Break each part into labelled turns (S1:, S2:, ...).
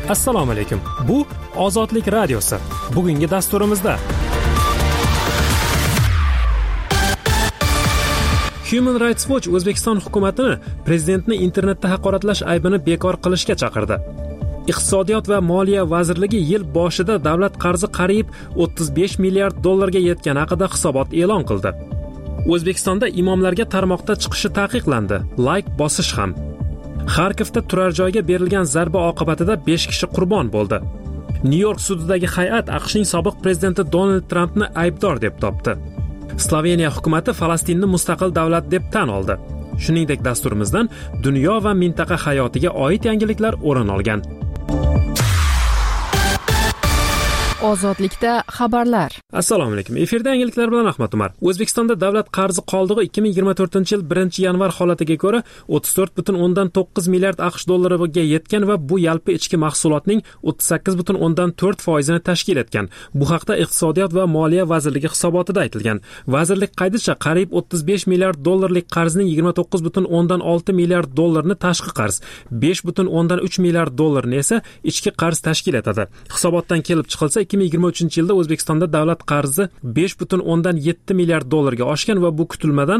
S1: Assalomu alaykum. Bu Ozodlik radiosi. Bugungi dasturimizda Human Rights Watch O'zbekiston hukumatini prezidentni internetda haqoratlash aybini bekor qilishga chaqirdi. Iqtisodiyot va moliya vazirligi yil boshida davlat qarzi qariyb 35 milliard dollarga yetgani haqida hisobot e'lon qildi. O'zbekistonda imomlarga tarmoqda chiqishi taqiqlandi. Like bosish ham. Xarkovda turar joyga berilgan zarba oqibatida 5 kishi qurbon bo'ldi. Nyu-York sudidagi hay'at AQShning sobiq prezidenti Donald Trampni aybdor deb topdi. Sloveniya hukumati Falastinni mustaqil davlat deb tan oldi. Shuningdek, dasturimizdan dunyo va mintaqa hayotiga oid yangiliklar o'rin olgan.
S2: Ozodlikda xabarlar.
S1: Assalomu alaykum. Efirda yangiliklar bilan Ahmad Umar. O'zbekistonda davlat qarzi qoldig'i 2024-yil 1-yanvar holatiga ko'ra 34,9 milliard AQSh dollariga yetgan va bu yalpi ichki mahsulotning 38,4% ni tashkil etgan. Bu haqda Iqtisodiyot va moliya vazirligi hisobotida aytilgan. Vazirlik qaydicha qariyb 35 milliard dollarlik qarzning 29,6 milliard dollarini tashqi qarz, 5,3 milliard dollarini esa ichki qarz tashkil etadi. Hisobotdan kelib chiqilsa 2023-yilda O'zbekistonda davlat qarzi 5,7 milliard dollarga oshgan va bu kutilmadan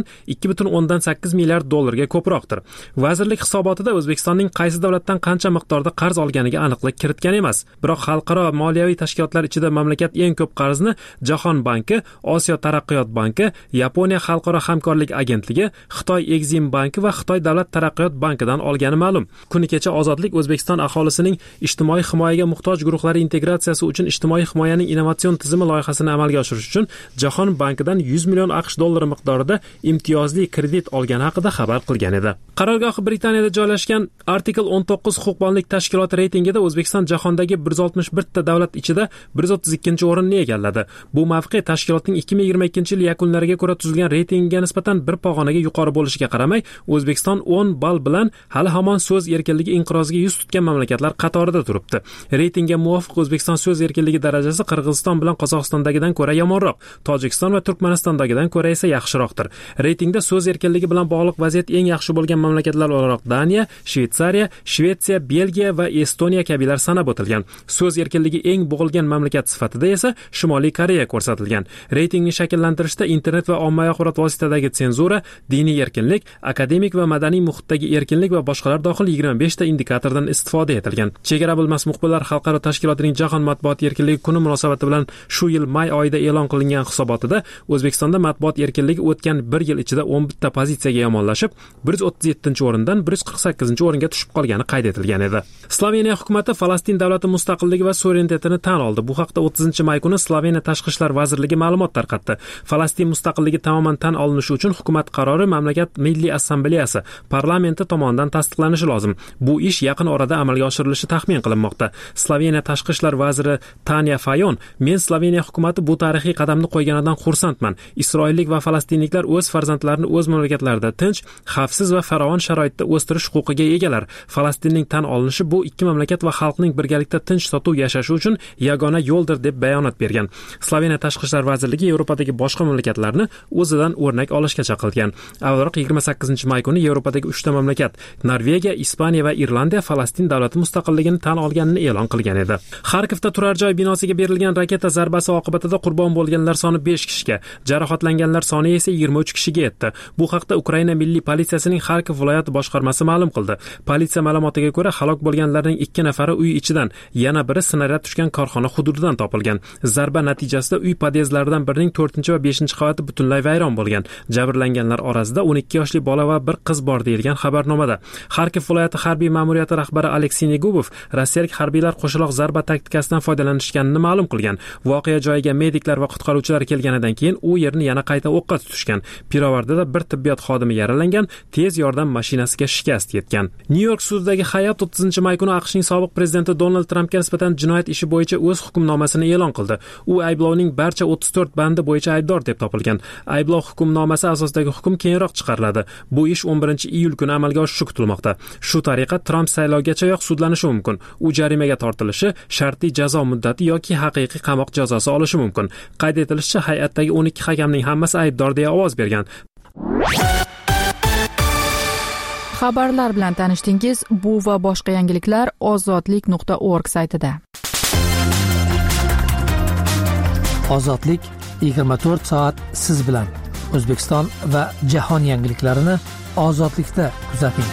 S1: 2,8 milliard dollarga ko'proqdir. Vazirlik hisobotida O'zbekistonning qaysi davlatdan qancha miqdorda qarz olganiga aniqlik kiritgan emas. Biroq xalqaro moliyaviy tashkilotlar ichida mamlakat eng ko'p qarzni Jahon banki, Osiyo taraqqiyot banki, Yaponiya xalqaro hamkorlik agentligi, Xitoy Exim banki va Xitoy davlat taraqqiyot bankidan olgani ma'lum. Kuni kecha Ozodlik O'zbekiston aholisining ijtimoiy himoyaga muhtoj guruhlari integratsiyasi uchun ijtimoiy himoyaning innovatsion tizimi loyihasini amalga oshirish uchun Jahon bankidan 100 million AQSh dollari miqdorida imtiyozli kredit olgani haqida xabar qilgan edi. Qarorgohi Britaniyada joylashgan Article 19 huquqbonlik tashkiloti reytingida O'zbekiston jahondagi 161 ta davlat ichida 132-o'rinni egalladi. Bu mavqe tashkilotning 2022-yil yakunlariga ko'ra tuzilgan reytingga nisbatan bir pog'onaga yuqori bo'lishiga qaramay, O'zbekiston 10 ball bilan hali hamon so'z erkinligi inqiroziga yuz tutgan mamlakatlar qatorida turibdi. Reytingga muvofiq O'zbekiston so'z erkinligi darajasi Qirg'iziston bilan Qozog'istondagidan ko'ra yomonroq, Tojikiston va Turkmanistondagidan ko'ra esa yaxshiroqdir. Reytingda so'z erkinligi bilan bog'liq vaziyat eng yaxshi bo'lgan mamlakatlar o'laroq Daniya, Shveysariya, Shvetsiya, Belgiya va Estoniya kabilar sanab o'tilgan. So'z erkinligi eng bo'g'ilgan mamlakat sifatida esa Shimoliy Koreya ko'rsatilgan. Reytingni shakllantirishda internet va ommaviy axborot vositalaridagi senzura, diniy erkinlik, akademik va madaniy muhitdagi erkinlik va boshqalar dohil 25 ta indikatordan istifoda etilgan. Chegara bilmas muxbirlar xalqaro tashkilotining jahon matbuot erkinligi kuni munosabati bilan shu yil may oyida e'lon qilingan hisobotida O'zbekistonda matbuot erkinligi o'tgan 1 yil ichida 11 ta pozitsiyaga yomonlashib, 137-o'rindan 148-o'ringa tushib qolgani qayd etilgan edi. Sloveniya hukumatı Falastin davlati mustaqilligi va suverenitetini tan oldi. Bu haqda 30-may kuni Sloveniya tashqi ishlar vazirligi ma'lumot tarqatdi. Falastin mustaqilligi tamoman tan olinishi uchun hukumat qarori mamlakat Milliy assambleyasi parlamenti tomonidan tasdiqlanishi lozim. Bu ish yaqin orada amalga oshirilishi taxmin qilinmoqda. Sloveniya tashqi ishlar vaziri Tanya Fayon, men Sloveniya hukumati bu tarixiy qadamni qo'yganidan xursandman. Isroillik va falastinliklar o'z farzandlarini o'z mamlakatlarida tinch, xavfsiz va farovon sharoitda o'stirish huquqiga egalar. Falastinning tan olinishi bu ikki mamlakat va xalqning birgalikda tinch totuv yashashi uchun yagona yo'ldir deb bayonot bergan. Sloveniya tashqi ishlar vazirligi Yevropadagi boshqa mamlakatlarni o'zidan o'rnak olishga chaqirgan. Avvalroq 28-may kuni Yevropadagi 3 ta mamlakat Norvegiya, Ispaniya va Irlandiya Falastin davlati mustaqilligini tan olganini e'lon qilgan edi. Xarkovda turar joy binosiga berilgan raketa zarbasi oqibatida qurbon bo'lganlar soni 5 kishiga, jarohatlanganlar soni esa 23 kishiga yetdi. Bu haqda Ukraina milliy politsiyasining Xarkov viloyati boshqarmasi ma'lum qildi. Politsiya ma'lumotiga ko'ra, halok bo'lganlarning 2 nafari uy ichidan, yana biri snaryad tushgan korxona hududidan topilgan. Zarba natijasida uy podyezdlaridan birining 4 va 5-qavati butunlay vayron bo'lgan. Jabrlanganlar orasida 12 yoshli bola va bir qiz bor deyilgan xabarnomada. Xarkov viloyati harbiy ma'muriyati rahbari Aleksey Negubov rossiyalik harbiylar qo'shaloq zarba taktikasidan foydalanishganini ma'lum qilgan. Voqea joyiga mediklar va qutqaruvchilar kelganidan keyin u yerni yana qayta o'qqa tutishgan. Pirovardida bir tibbiyot xodimi yaralangan, tez yordam mashinasiga shikast yetgan. Nyu-York sudidagi hay'at 30-may kuni AQShning sobiq prezidenti Donald Trampga nisbatan jinoyat ishi bo'yicha o'z hukmnomasini e'lon qildi. U ayblovning barcha 34 bandi bo'yicha aybdor deb topilgan. Ayblov hukmnomasi asosidagi hukm keyinroq chiqariladi. Bu ish 11-iyul kuni amalga oshishi kutilmoqda. Shu tariqa Tramp saylovgachayoq sudlanishi mumkin. U jarimaga tortilishi, shartli jazo muddati yoki haqiqiy qamoq jazosi olishi mumkin. Qayd etilishicha, hay'atdagi 12 hakamning hammasi aybdor deya ovoz bergan.
S2: Xabarlar bilan tanishdingiz. Bu va boshqa yangiliklar ozodlik.org saytida.
S3: Ozodlik 24 soat siz bilan. O'zbekiston va jahon yangiliklarini ozodlikda kuzating.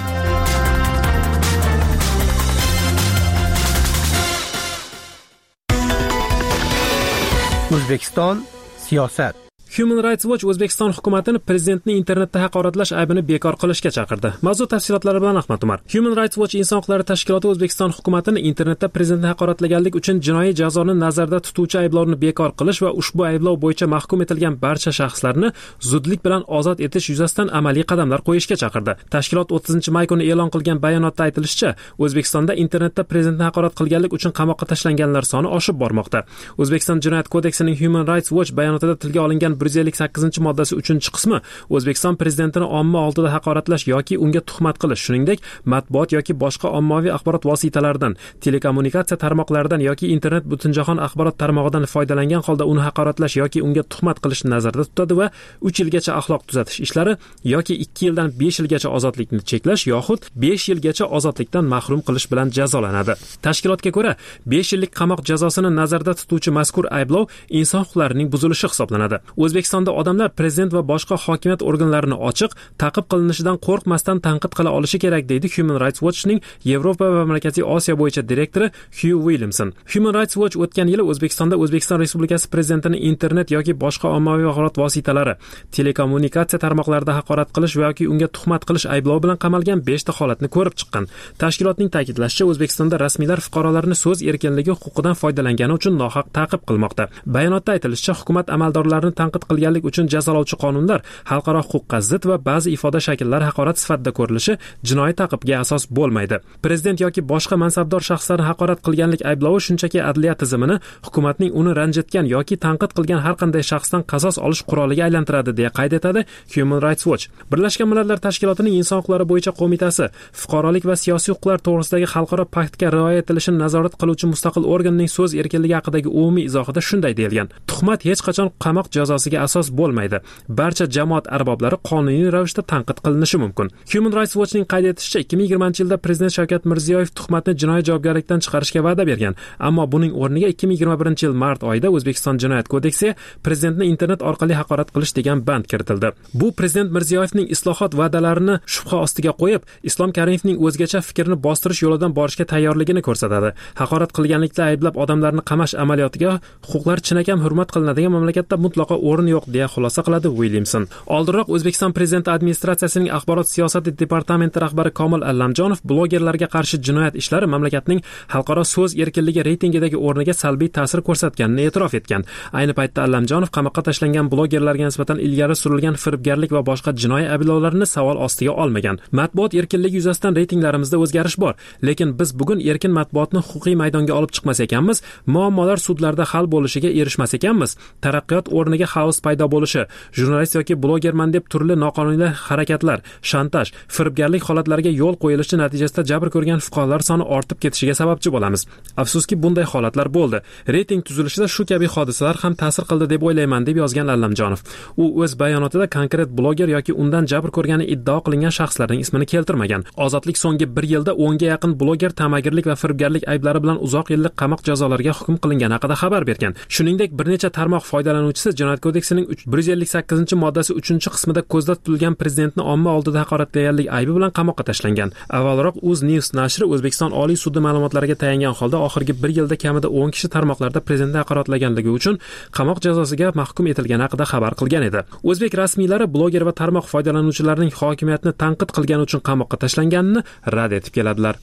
S3: O'zbekiston siyosat.
S1: Human Rights Watch O'zbekiston hukumatini prezidentning internetda haqoratlash aybini bekor qilishga chaqirdi. Mavzu tafsilotlari bilan Ahmad Umar. Human Rights Watch inson huquqlari tashkiloti O'zbekiston hukumatini internetda prezidentni haqoratlaganlik uchun jinoiy jazoni nazarda tutuvchi ayblovni bekor qilish va ushbu ayblov bo'yicha mahkum etilgan barcha shaxslarni zudlik bilan ozod etish yuzasidan amaliy qadamlar qo'yishga chaqirdi. Tashkilot 30-may kuni e'lon qilgan bayonotda aytilishicha, O'zbekistonda internetda prezidentni haqorat qilganlik uchun qamoqqa tashlanganlar soni oshib bormoqda. O'zbekiston Jinoyat kodeksining Human Rights Watch bayonotida tilga olingan 158-moddasi 3-qismi O'zbekiston prezidentini omma oldida haqoratlash yoki unga tuhmat qilish, shuningdek, matbuot yoki boshqa ommaviy axborot vositalaridan, telekommunikatsiya tarmoqlaridan yoki internet butunjahon axborot tarmog'idan foydalangan holda uni haqoratlash yoki unga tuhmat qilishni nazarda tutadi va 3 yilgacha axloq tuzatish ishlari yoki 2 yildan 5 yilgacha ozodlikni cheklash yoxud 5 yilgacha ozodlikdan mahrum qilish bilan jazolanadi. Tashkilotga ko'ra, 5 yillik qamoq jazosini nazarda tutuvchi mazkur ayblov inson huquqlarining buzilishi hisoblanadi. O'zbekistonda odamlar prezident va boshqa hokimiyat organlarini ochiq, ta'qib qilinishidan qo'rqmasdan tanqid qila olishi kerak, deydi Human Rights Watchning Yevropa va Markaziy Osiyo bo'yicha direktori Hugh Williamson. Human Rights Watch o'tgan yili O'zbekistonda O'zbekiston Respublikasi prezidentining internet yoki boshqa ommaviy axborot vositalari, telekommunikatsiya tarmoqlarida haqorat qilish yoki unga tuhmat qilish ayblovi bilan qamalgan 5 ta holatni ko'rib chiqqan. Tashkilotning ta'kidlashicha, O'zbekistonda rasmiylar fuqarolarni so'z erkinligi huquqidan foydalangani uchun nohaq ta'qib qilmoqda. Bayonotda aytilishicha, hukumat amaldorlarini tanqid qilganlik uchun jazolovchi qonunlar xalqaro huquqqa zid va ba'zi ifoda shakllari haqorat sifatida ko'rilishi jinoiy ta'qibga asos bo'lmaydi. Prezident yoki boshqa mansabdor shaxslarni haqorat qilganlik ayblovi shunchaki adliya tizimini hukumatning uni ranjitgan yoki tanqid qilgan har qanday shaxsdan qasos olish quroliga aylantiradi, deya qayd etadi Human Rights Watch. Birlashgan Millatlar Tashkilotining inson huquqlari bo'yicha qo'mitasi fuqarolik va siyosiy huquqlar to'g'risidagi xalqaro paktga rioya etilishini nazorat qiluvchi mustaqil organning so'z erkinligi haqidagi umumiy izohida shunday deyilgan: tuhmat hech qachon qamoq jazosiga asos bo'lmaydi. Barcha jamoat arboblari qonuniy ravishda tanqid qilinishi mumkin. Human Rights Watchning qayd etishicha, 2020-yilda prezident Shavkat Mirziyoyev tuhmatni jinoiy javobgarlikdan chiqarishga va'da bergan, ammo buning o'rniga 2021-yil mart oyida O'zbekiston Jinoyat kodeksiga prezidentni internet orqali haqorat qilish degan band kiritildi. Bu prezident Mirziyoyevning islohot va'dalarini shubha ostiga qo'yib, Islom Karimovning o'zgacha fikrni bostirish yo'lidan borishga tayyorligini ko'rsatadi. Haqorat qilganlikda ayblab odamlarni qamash amaliyotiga huquqlar chinakam hurmat qilinadigan mamlakatda mutlaqo o'rin yo'q, deya xulosa qiladi Williamson. Oldinroq O'zbekiston prezidenti administratsiyasining axborot siyosati departamenti rahbari Komil Allamjonov blogerlarga qarshi jinoyat ishlari mamlakatning xalqaro so'z erkinligi reytingidagi o'rniga salbiy ta'sir ko'rsatganini e'tirof etgan. Ayni paytda Allamjonov qamoqqa tashlangan blogerlarga nisbatan ilgari surilgan firibgarlik va boshqa jinoiy ayblovlarni savol ostiga olmagan. Matbuot erkinligi yuzasidan reytinglarimizda o'zgarish bor, lekin biz bugun erkin matbuotni huquqiy maydonga olib chiqmas ekanmiz, muammolar sudlarda hal bo'lishiga erishmas ekanmiz, taraqqiyot o'rniga xavf paydo bo'lishi, jurnalist yoki blogerman deb turli noqonuniy harakatlar, shantaj, firibgarlik holatlariga yo'l qo'yilishi natijasida jabr ko'rgan fuqarolar soni ortib ketishiga sababchi bo'lamiz. Afsuski, bunday holatlar bo'ldi. Reyting tuzilishida shu kabi hodisalar ham ta'sir qildi deb o'ylayman, deb yozgan Allamjonov. U o'z bayonotida konkret bloger yoki undan jabr ko'rgani iddao qilingan shaxslarning ismini keltirmagan. Ozodlik so'nggi 1 yilda 10 ga yaqin bloger tamagirlik va firibgarlik ayblari bilan uzoq yillik qamoq jazolariga hukm qilingani haqida xabar bergan. Shuningdek, bir necha tarmoq foydalanuvchisi Jinoyat kodeksining 158-moddasi 3-qismida ko'zda tutilgan prezidentni omma oldida haqoratlaganlik aybi bilan qamoqqa tashlangan. Avvalroq UzNews nashri O'zbekiston Oliy sudi ma'lumotlariga tayangan holda oxirgi 1 yilda kamida 10 kishi tarmoqlarda prezidentni haqoratlaganligi uchun qamoq jazosiga mahkum etilgani haqida xabar qilgan edi. O'zbek rasmiylari bloger va tarmoq foydalanuvchilarining hokimiyatni tanqid qilgani uchun qamoqqa tashlanganini rad etib keladilar.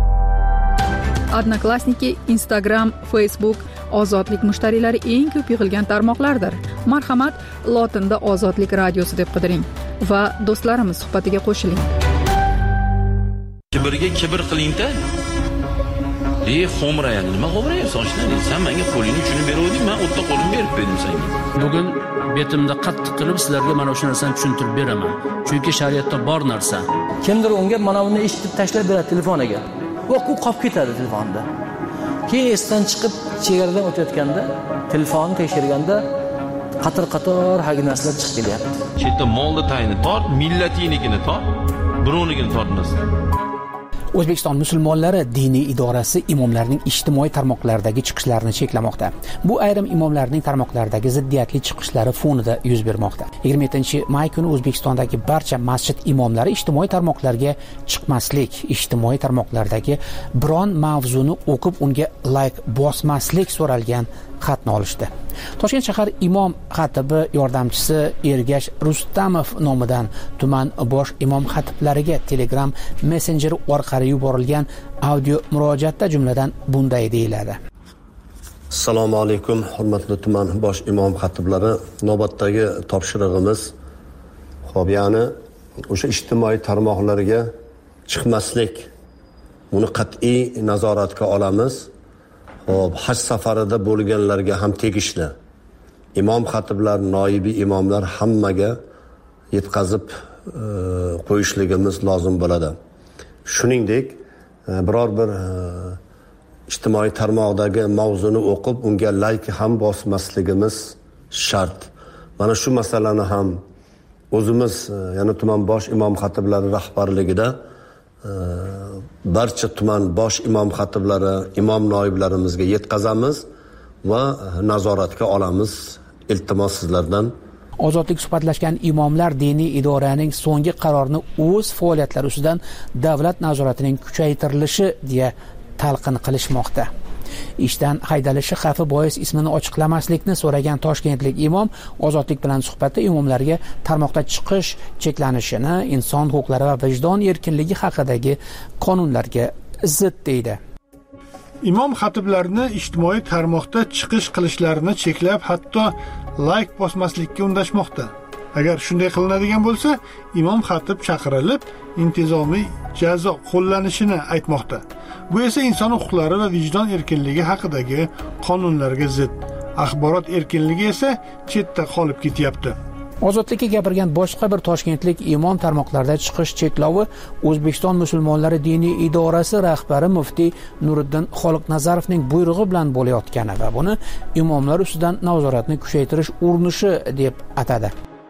S2: Odnoklassniki, Instagram, Facebook ozodlik mushtariylari eng ko'p yig'ilgan tarmoqlardir. Marhamat, lotinda Ozodlik radiosi deb qidiring va do'stlarimiz suhbatiga qo'shiling.
S4: Kibrga kibr qiling-da. Xo'mrayadi. Nima xo'mrayapsan? Sen menga qo'lingni tushunib beruvding, men o'tda qo'lim berib berdim senga.
S5: Bugun betimda qattiq qilib sizlarga mana shu narsani tushuntirib beraman. Chunki shariatda bor narsa.
S3: Kimdir unga mana buni eshitib tashlab beradi telefoniga. Va u qolib ketadi telefonda. Keyin esdan chiqib chegaradan o'tayotganda telefonni tekshirganda qator hagi narsalar chiqib kelyapti.
S4: Chetda molni tayini tor, millatingnikini tor. birovligini tortmasin.
S6: O'zbekiston musulmonlari diniy idorasi imomlarning ijtimoiy tarmoqlardagi chiqishlarini cheklamoqda. Bu ayrim imomlarning tarmoqlardagi ziddiyatli chiqishlari fonida yuz bermoqda. 27-may kuni O'zbekistondagi barcha masjid imomlari ijtimoiy tarmoqlarga chiqmaslik, ijtimoiy tarmoqlardagi biron mavzuni o'qib unga like bosmaslik so'ralgan xatni olishdi. Toshkent shahar imom xatibi yordamchisi Ergash Rustamov nomidan tuman bosh imom xatiblariga Telegram messenjeri orqali yuborilgan audio murojaatda jumladan bunday deyiladi.
S7: Assalomu alaykum, hurmatli tuman bosh imom xatiblari. Navbatdagi topshirig'imiz ya'ni o'sha ijtimoiy tarmoqlarga chiqmaslik. Uni qat'iy nazoratga olamiz. Haj safarida bo'lganlarga ham tegishli. Imom xatiblar, noibi imomlar hammaga yetkazib qo'yishligimiz lozim bo'ladi. Shuningdek, biror bir ijtimoiy tarmoqdagi mavzuni o'qib, unga like ham bosmasligimiz shart. Mana shu masalani ham o'zimiz, ya'ni tuman bosh imom xatiblari rahbarligida barcha tuman bosh imom xatiblari, imom noiblarimizga yetkazamiz va nazoratga olamiz. Iltimos sizlardan.
S6: Ozodlik suhbatlashgan imomlar diniy idoraning so'nggi qarorini o'z faoliyatlari ustidan davlat nazoratining kuchaytirilishi deya talqin qilishmoqda. Ishdan haydalishi xavfi bois ismini ochiqlamaslikni so'ragan toshkentlik imom Ozodlik bilan suhbatda imomlarga tarmoqda chiqish cheklanishini inson huquqlari va vijdon erkinligi haqidagi qonunlarga zid deydi.
S8: Imom xatiblarni ijtimoiy tarmoqda chiqish qilishlarini cheklab, hatto like bosmaslikka undashmoqda. Agar shunday qilinadigan bo'lsa, imom xatib chaqirilib, intizomiy jazo qo'llanishini aytmoqda. Bu esa inson huquqlari va vijdon erkinligi haqidagi qonunlarga zid. Axborot erkinligi esa chetda qolib ketyapti.
S6: Ozodlikka gapirgan boshqa bir toshkentlik imom tarmoqlarda chiqish cheklovi O'zbekiston musulmonlari diniy idorasi rahbari muftiy Nuriddin Xoliqnazarovning buyrug'i bilan bo'layotgani va buni imomlar ustidan nazoratni kuchaytirish urinishi deb atadi.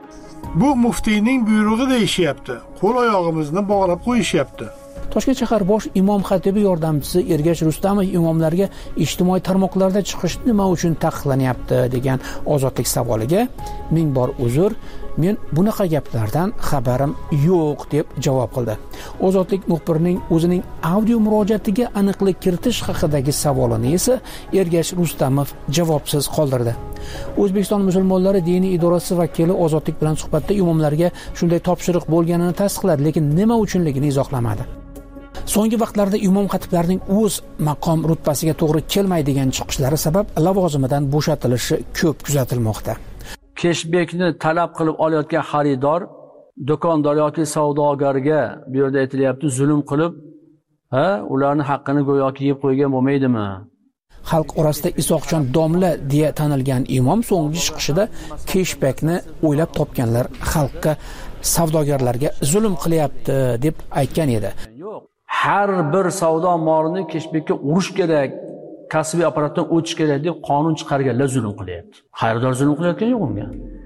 S8: Bu muftiyning buyrug'i deyishyapti. Qo'l oyog'imizni bog'lab qo'yishyapti.
S6: Toshkent shahar bosh imom xatibi yordamchisi Ergash Rustamov imomlarga ijtimoiy tarmoqlarda chiqish nima uchun taqiqlanyapti degan Ozodlik savoliga ming bor uzr, men bunaqa gaplardan xabarim yo'q deb javob qildi. Ozodlik muxbirining o'zining audio murojaatiga aniqlik kiritish haqidagi savolini esa Ergash Rustamov javobsiz qoldirdi. O'zbekiston musulmonlari diniy idorasi vakili Ozodlik bilan suhbatda imomlarga shunday topshiriq bo'lganini tasdiqladi, lekin nima uchunligini izohlamadi. So'nggi vaqtlarda imom xatiblarning o'z maqom rutbasiga to'g'ri kelmaydigan chiqishlari sabab lavozimidan bo'shatilishi ko'p kuzatilmoqda.
S5: Keshbekni talab qilib olayotgan xaridor, do'kondor yoki savdogarga bu yerda aytilyapti, zulm qilib, ularning haqqini go'yoki yeb qo'ygan bo'lmaydimi?
S6: Xalq orasida Isoqjon domla deya tanilgan imom so'nggi chiqishida keshbekni o'ylab topganlar xalqqa, savdogarlarga zulm qilyapti deb aytgan edi.
S5: Har bir savdo molini keshbekka urish kerak, kasbiy apparatdan o'tish kerak deb qonun chiqarganlar zulm qilyapti. Xaridor zulm qilayotgan yo'q unga.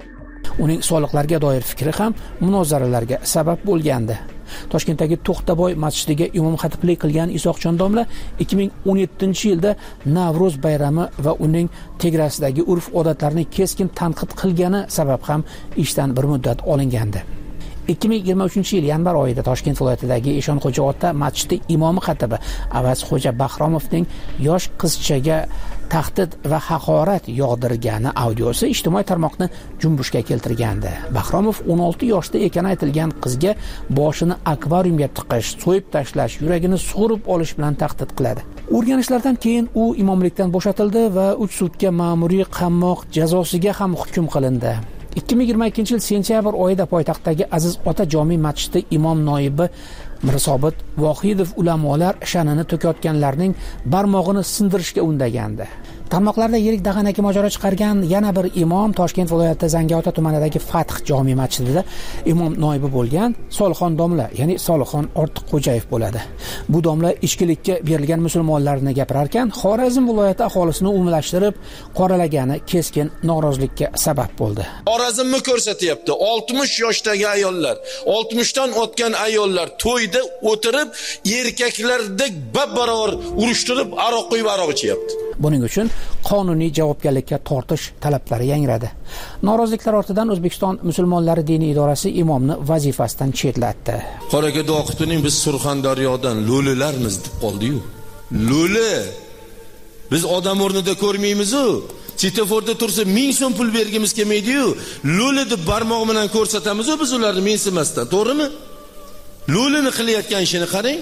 S6: Uning soliqlarga doir fikri ham munozaralarga sabab bo'lgandi. Toshkentdagi To'xtaboy masjidiga imom xatiblik qilgan Isoqjon domla 2017-yilda Navro'z bayrami va uning tegrasidagi urf-odatlarni keskin tanqid qilgani sabab ham ishdan bir muddat olingandi. 2023-yil yanvar oyida Toshkent viloyatidagi Eshonxo'ja ota masjidi imomi xatibi Avazxo'ja Bahromovning yosh qizchaga tahdid va haqorat yog'dirgani audiosi ijtimoiy tarmoqni junbushga keltirgandi. Bahromov 16 yoshda ekani aytilgan qizga boshini akvariumga tiqish, so'yib tashlash, yuragini sug'urib olish bilan tahdid qiladi. O'rganishlardan keyin u imomlikdan bo'shatildi va 3 sutka ma'muriy qamoq jazosiga ham hukm qilindi. 2022-yil sentyabr oyida poytaxtdagi Aziz Ota jome masjidi imom noibi Mirsobit Vohidov ulamolar sha'nini to'kayotganlarning barmog'ini sindirishga undagandi. Tarmoqlarda yirik dag'anaki mojaro chiqargan yana bir imom Toshkent viloyati Zangiota tumanidagi Fath jome masjidida imom noibi bo'lgan Solixon domla, ya'ni Solixon Ortiqxo'jayev bo'ladi. Bu domla ichkilikka berilgan musulmonlarni gapirar ekan, Xorazm viloyati aholisini umumlashtirib qoralagani keskin norozilikka sabab bo'ldi.
S9: Xorazmni ko'rsatyapti. 60 yoshdagi ayollar, 60 dan o'tgan ayollar to'yda o'tirib, erkaklardek bab-barobar urushtirib, aroq quyib aroq ichyapti.
S6: Buning uchun qonuniy javobgarlikka tortish talablari yangradi. Noroziliklar ortidan O'zbekiston musulmonlari diniy idorasi imomni vazifasidan chetlatdi.
S9: Qoraga Doqituning biz Surxondaryodan lo'lilarmiz deb qoldi-yu. Lo'li. Biz odam o'rnida ko'rmaymiz-ku. Svetoforda tursa 1000 so'm pul bergimiz kelmaydi-yu. Lo'li deb barmoq bilan ko'rsatamiz-ku biz ularni mensimasdan, to'g'rimi? Lo'lini qilayotgan ishini qarang.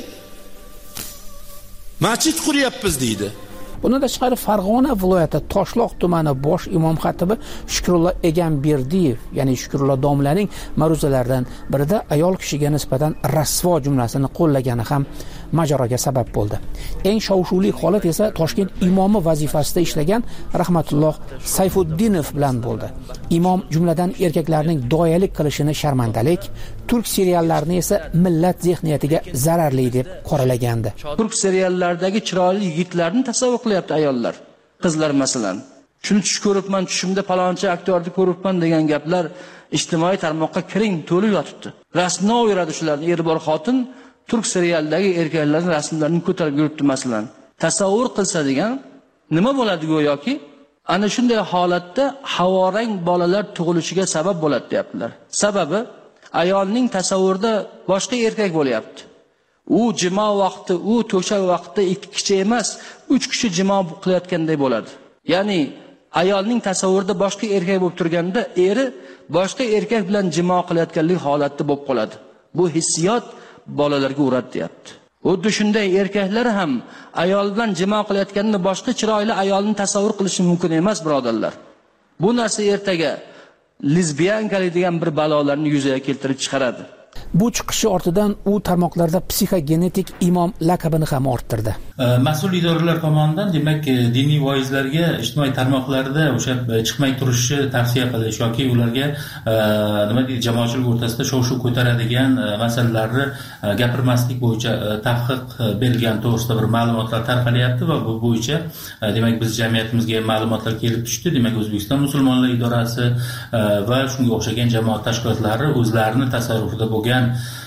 S9: Masjid quryapmiz deydi.
S6: Bundan tashqari Farg'ona viloyati Toshloq tumani bosh imom xatibi Shukrullo Egamberdiyev, ya'ni Shukrullo domlaning ma'ruzalaridan birida ayol kishiga nisbatan rasvo jumlasini qo'llagani ham mojaroga sabab bo'ldi. Eng shov-shuvli holat esa Toshkent imomi vazifasida ishlagan Rahmatulloh Sayfuddinov bilan bo'ldi. Imom jumladan erkaklarning doyalik qilishini sharmandalik, turk seriallarini esa millat zehniyatiga zararli deb qoralagandi.
S3: Turk seriallaridagi chiroyli yigitlarni tasavvur qilyapti ayollar, qizlar masalan. Shuni tush ko'ribman, tushimda palonchi aktyorni ko'ribman degan gaplar ijtimoiy tarmoqqa kiring to'lib yotibdi. Rasmni o'yiradi shularni, eri bor xotin turk serialidagi erkaklarning rasmlarini ko'tarib yuribdi masalan. Tasavvur qilsa degan nima bo'ladi go'yoki? Ana shunday holatda havorang bolalar tug'ilishiga sabab bo'ladi deyaptilar. Sababi ayolning tasavvurida boshqa erkak bo'lyapti. U jimo vaqti, u to'shak vaqtida 2 kishi emas, 3 kishi jimo qilayotganday bo'ladi. Ya'ni ayolning tasavvurida boshqa erkak bo'lib turganda, eri boshqa erkak bilan jimo qilayotganlik holatda bo'lib qoladi. Bu hissiyot bolalarga uradi deyapti. Xuddi shunday erkaklar ham ayol bilan jimo qilayotganda boshqa chiroyli ayolni tasavvur qilishi mumkin emas, birodarlar. Bu narsa ertaga lesbiyankalik degan bir balolarni yuzaga keltirib chiqaradi.
S6: Bu chiqishi ortidan u tarmoqlarda psixogenetik imom laqabini ham orttirdi.
S4: Mas'ul idoralar tomonidan demak diniy voizlarga ijtimoiy tarmoqlarda o'sha chiqmay turishni tavsiya qilish yoki ularga nima deydi, jamoatchilik o'rtasida shov-shuv ko'taradigan masalalarni gapirmaslik bo'yicha tavqiq berilgan to'g'risida bir ma'lumotlar tarqalyapti va bu bo'yicha demak biz jamiyatimizga ma'lumotlar kelib tushdi. Demak O'zbekiston musulmonlar idorasi va shunga o'xshagan jamoat tashkilotlari o'zlarini tasarrufida bo'lgan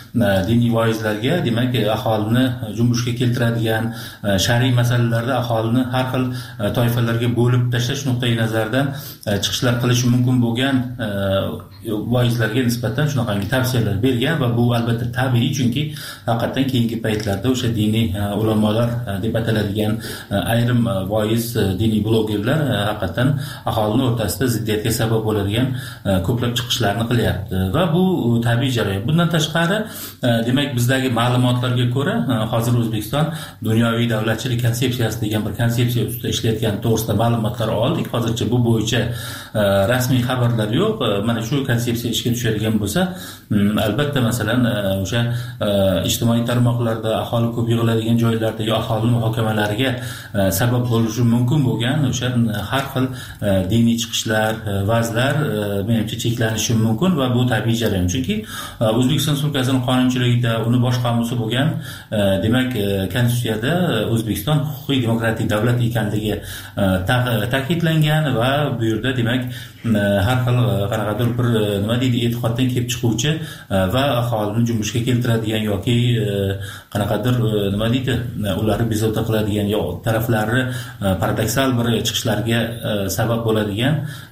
S4: diniy voizlarga demak aholini junbushga keltiradigan shar'iy masalalarda aholini har xil toifalarga bo'lib tashlash nuqtai nazaridan chiqishlar qilishi mumkin bo'lgan voizlarga nisbatan shunaqangi tavsiyalar bergan va bu albatta tabiiy, chunki haqiqatan keyingi paytlarda o'sha diniy ulamolar deb ataladigan ayrim voiz diniy blogerlar haqiqatan aholini o'rtasida ziddiyatga sabab bo'ladigan ko'plab chiqishlarni qilyapti va bu tabiiy jarayon. Bundan tashqari demak bizdagi ma'lumotlarga ko'ra hozir O'zbekiston dunyoviy davlatchilik konsepsiyasi degan bir konsepsiya ustida ishlayotgan to'g'risida ma'lumotlar oldik. Hozircha bu bo'yicha rasmiy xabarlar yo'q. Mana shu konsepsiya ishga tushadigan bo'lsa, albatta masalan o'sha ijtimoiy tarmoqlarda aholi ko'p yig'iladigan joylarda yo aholi muhokamalariga sabab bo'lishi mumkin bo'lgan o'sha har xil diniy chiqishlar, va'zlar menimcha cheklanishi mumkin va bu tabiiy jarayon. Chunki O'zbekiston Respublikasining qonunchiligida uni bosh qomusi bo'lgan demak konstitutsiyada O'zbekiston huquqiy demokratik davlat ekanligi ta'kidlangan va bu yerda demak har xil qanaqadir bir nima deydi e'tiqoddan kelib chiquvchi va aholini junbushga keltiradigan yoki qanaqadir nima deydi ularni bezovta qiladigan yo taraflari paradoksal bir chiqishlarga sabab bo'ladigan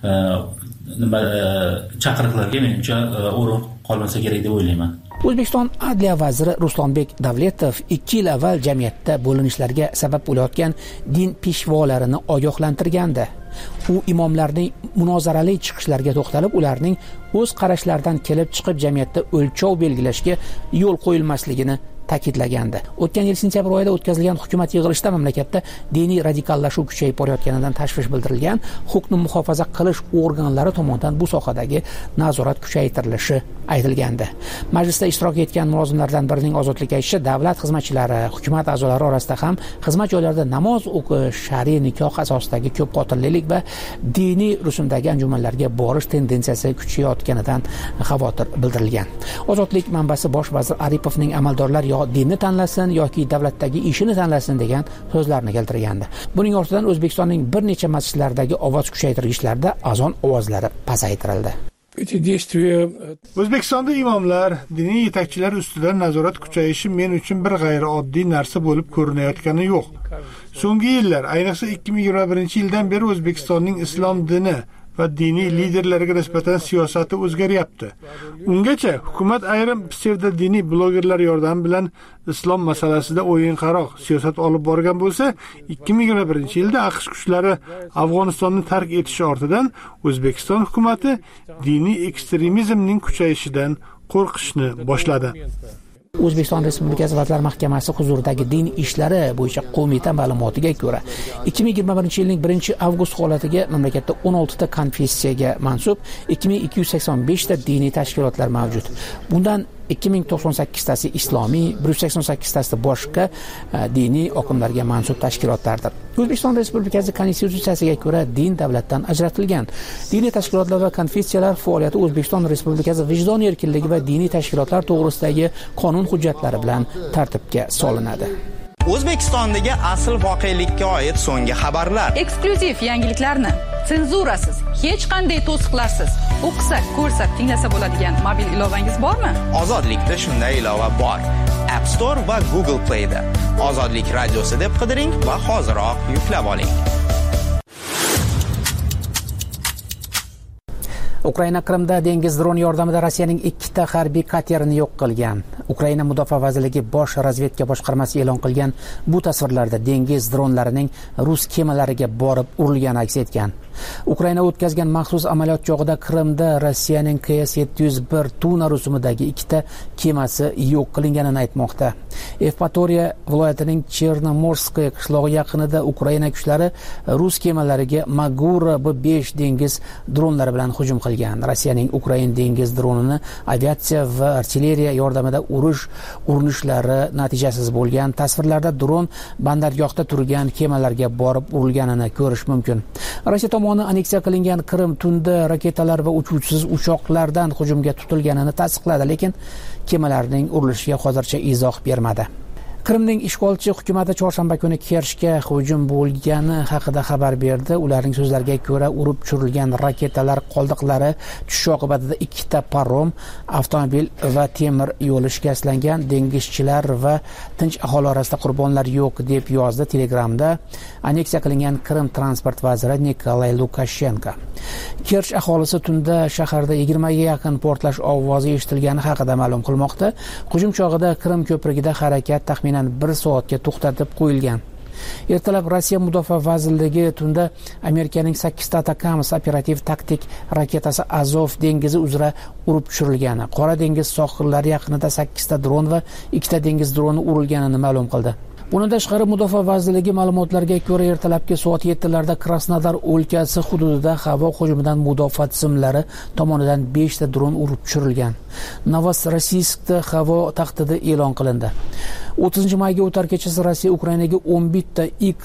S4: chaqiriqlarga menimcha o'rin qolmasa kerak deb o'ylayman.
S6: O'zbekiston Adliya vaziri Ruslanbek Davletov 2 yil avval jamiyatda bo'linishlarga sabab bo'layotgan din peshvolarini ogohlantirgandi. U imomlarning munozarali chiqishlariga to'xtalib, ularning o'z qarashlaridan kelib chiqib jamiyatda o'lchov belgilashga yo'l qo'yilmasligini ta'kidlagandi. O'tgan yil sentyabr oyida o'tkazilgan hukumat yig'ilishida mamlakatda diniy radikallashuv kuchayib borayotganidan tashvish bildirilgan, huquqni muhofaza qilish organlari tomonidan bu sohadagi nazorat kuchaytirilishi aytilgandi. Majlisda ishtirok etgan mulozimlardan birining ozodlik aytishicha, davlat xizmatchilari, hukumat a'zolari orasida ham xizmat joylarida namoz o'qish, shar'iy nikoh asosidagi ko'p qotillik va diniy rusumdagi anjumanlarga borish tendensiyasi kuchayayotganidan xavotir bildirilgan. Ozodlik manbasi bosh vazir Aripovning amaldorlar yo dinni tanlasin yoki davlatdagi ishini tanlasin degan so'zlarni keltirgandi. Buning ortidan O'zbekistonning bir necha masjidlaridagi ovoz kuchaytirgichlarda azon ovozlari pasaytirildi.
S8: O'zbekistonda imomlar, diniy yetakchilar ustidan nazorat kuchayishi men uchun bir g'ayrioddiy narsa bo'lib ko'rinayotgani yo'q. So'nggi yillar, ayniqsa 2021-yildan beri O'zbekistonning islom dini va diniy liderlariga nisbatan siyosati o'zgaryapti. Ungacha hukumat ayrim psevdodiniy blogerlar yordami bilan islom masalasida o'yinqaroq siyosat olib borgan bo'lsa, 2021-yilda AQSh kuchlari Afg'onistonni tark etishi ortidan O'zbekiston hukumatı diniy ekstremizmning kuchayishidan qo'rqishni boshladi.
S6: O'zbekiston Respublikasi Vazirlar Mahkamasi huzuridagi din ishlari bo'yicha qo'mita ma'lumotiga ko'ra, 2021-yilning 1-avgust holatiga mamlakatda 16 ta konfessiyaga mansub 2285 ta diniy tashkilotlar mavjud. Bundan 2098 tasi islomiy, 188 tasi boshqa diniy oqimlarga mansub tashkilotlardir. O'zbekiston Respublikasi Konstitutsiyasiga ko'ra din davlatdan ajratilgan. Diniy tashkilotlar va konfessiyalar faoliyati O'zbekiston Respublikasi vijdon erkinligi va diniy tashkilotlar to'g'risidagi qonun hujjatlari bilan tartibga solinadi.
S10: O'zbekistondagi asl voqelikka oid so'nggi xabarlar,
S2: eksklyuziv yangiliklarni senzurasiz, hech qanday to'siqlarsiz o'qisa, ko'rsa, tinglasa bo'ladigan mobil ilovangiz bormi?
S10: Ozodlikda shunday ilova bor. App Store va Google Play da Ozodlik radiosi deb qidiring va hoziroq yuklab oling.
S6: Ukraina Qrimda dengiz dron yordamida Rossiyaning 2 ta harbiy katerini yo'q qilgan. Ukraina Mudofaa vazirligi bosh razvedka boshqarmasi e'lon qilgan bu tasvirlarda dengiz dronlarining rus kemalariga borib urilgani aks etgan. Ukraina o'tkazgan maxsus amaliyot chog'ida Qrimda Rossiyaning KS-701 Tuna rusumidagi 2 ta kemasi yo'q qilinganini aytmoqda. Evpatoriya viloyatining Chernomorskoye qishlog'i yaqinida Ukraina kuchlari rus kemalariga Magura B5 dengiz dronlari bilan hujum qilgan. Rossiyaning Ukraina dengiz dronini aviatsiya va artilleriya yordamida urish urinishlari natijasiz bo'lgan. Tasvirlarda dron bandargohda turgan kemalarga borib urilganini ko'rish mumkin. Rossiya tomoni aneksiya qilingan Qrim tunda raketalar va uchuvchisiz uchoqlardan hujumga tutilganini tasdiqladi, lekin kemalarning urilishiga hozircha izoh bermadi. Qrimning ishg'olchi hukumati chorshanba kuni Kerchga hujum bo'lgani haqida xabar berdi. Ularning so'zlariga ko'ra, urib tushirilgan raketalar qoldiqlari tushish oqibatida 2 ta parom, avtomobil va temir yo'li shikastlangan. Dengizchilar va tinch aholi orasida qurbonlar yo'q deb yozdi Telegramda aneksiya qilingan Qrim transport vaziri Nikolay Lukashenko. Kerch aholisi tunda shaharda 20 ga yaqin portlash ovozi eshitilgani haqida ma'lum qilmoqda. Hujum chog'ida Qrim ko'prigida harakat taxminan 1 soatga to'xtatib qo'yilgan. Ertalab Rossiya Mudofaa vazirligi tunda Amerikaning 8 ta Atacams operativ taktik raketasi Azov dengizi uzra urib tushirilgani, Qora dengiz sohillari yaqinida 8 ta dron va 2 ta dengiz droni urilganini ma'lum qildi. Bundan tashqari Mudofaa vazirligi ma'lumotlariga ko'ra, ertalabki soat 7 larda Krasnodar o'lkasi hududida havo hujumidan mudofaa tizimlari tomonidan 5 ta dron urib tushirilgan. Novorossiyskda havo tahdidi e'lon qilindi. 30 mayga o'tar kechasi Rossiya Ukrainaga 11 ta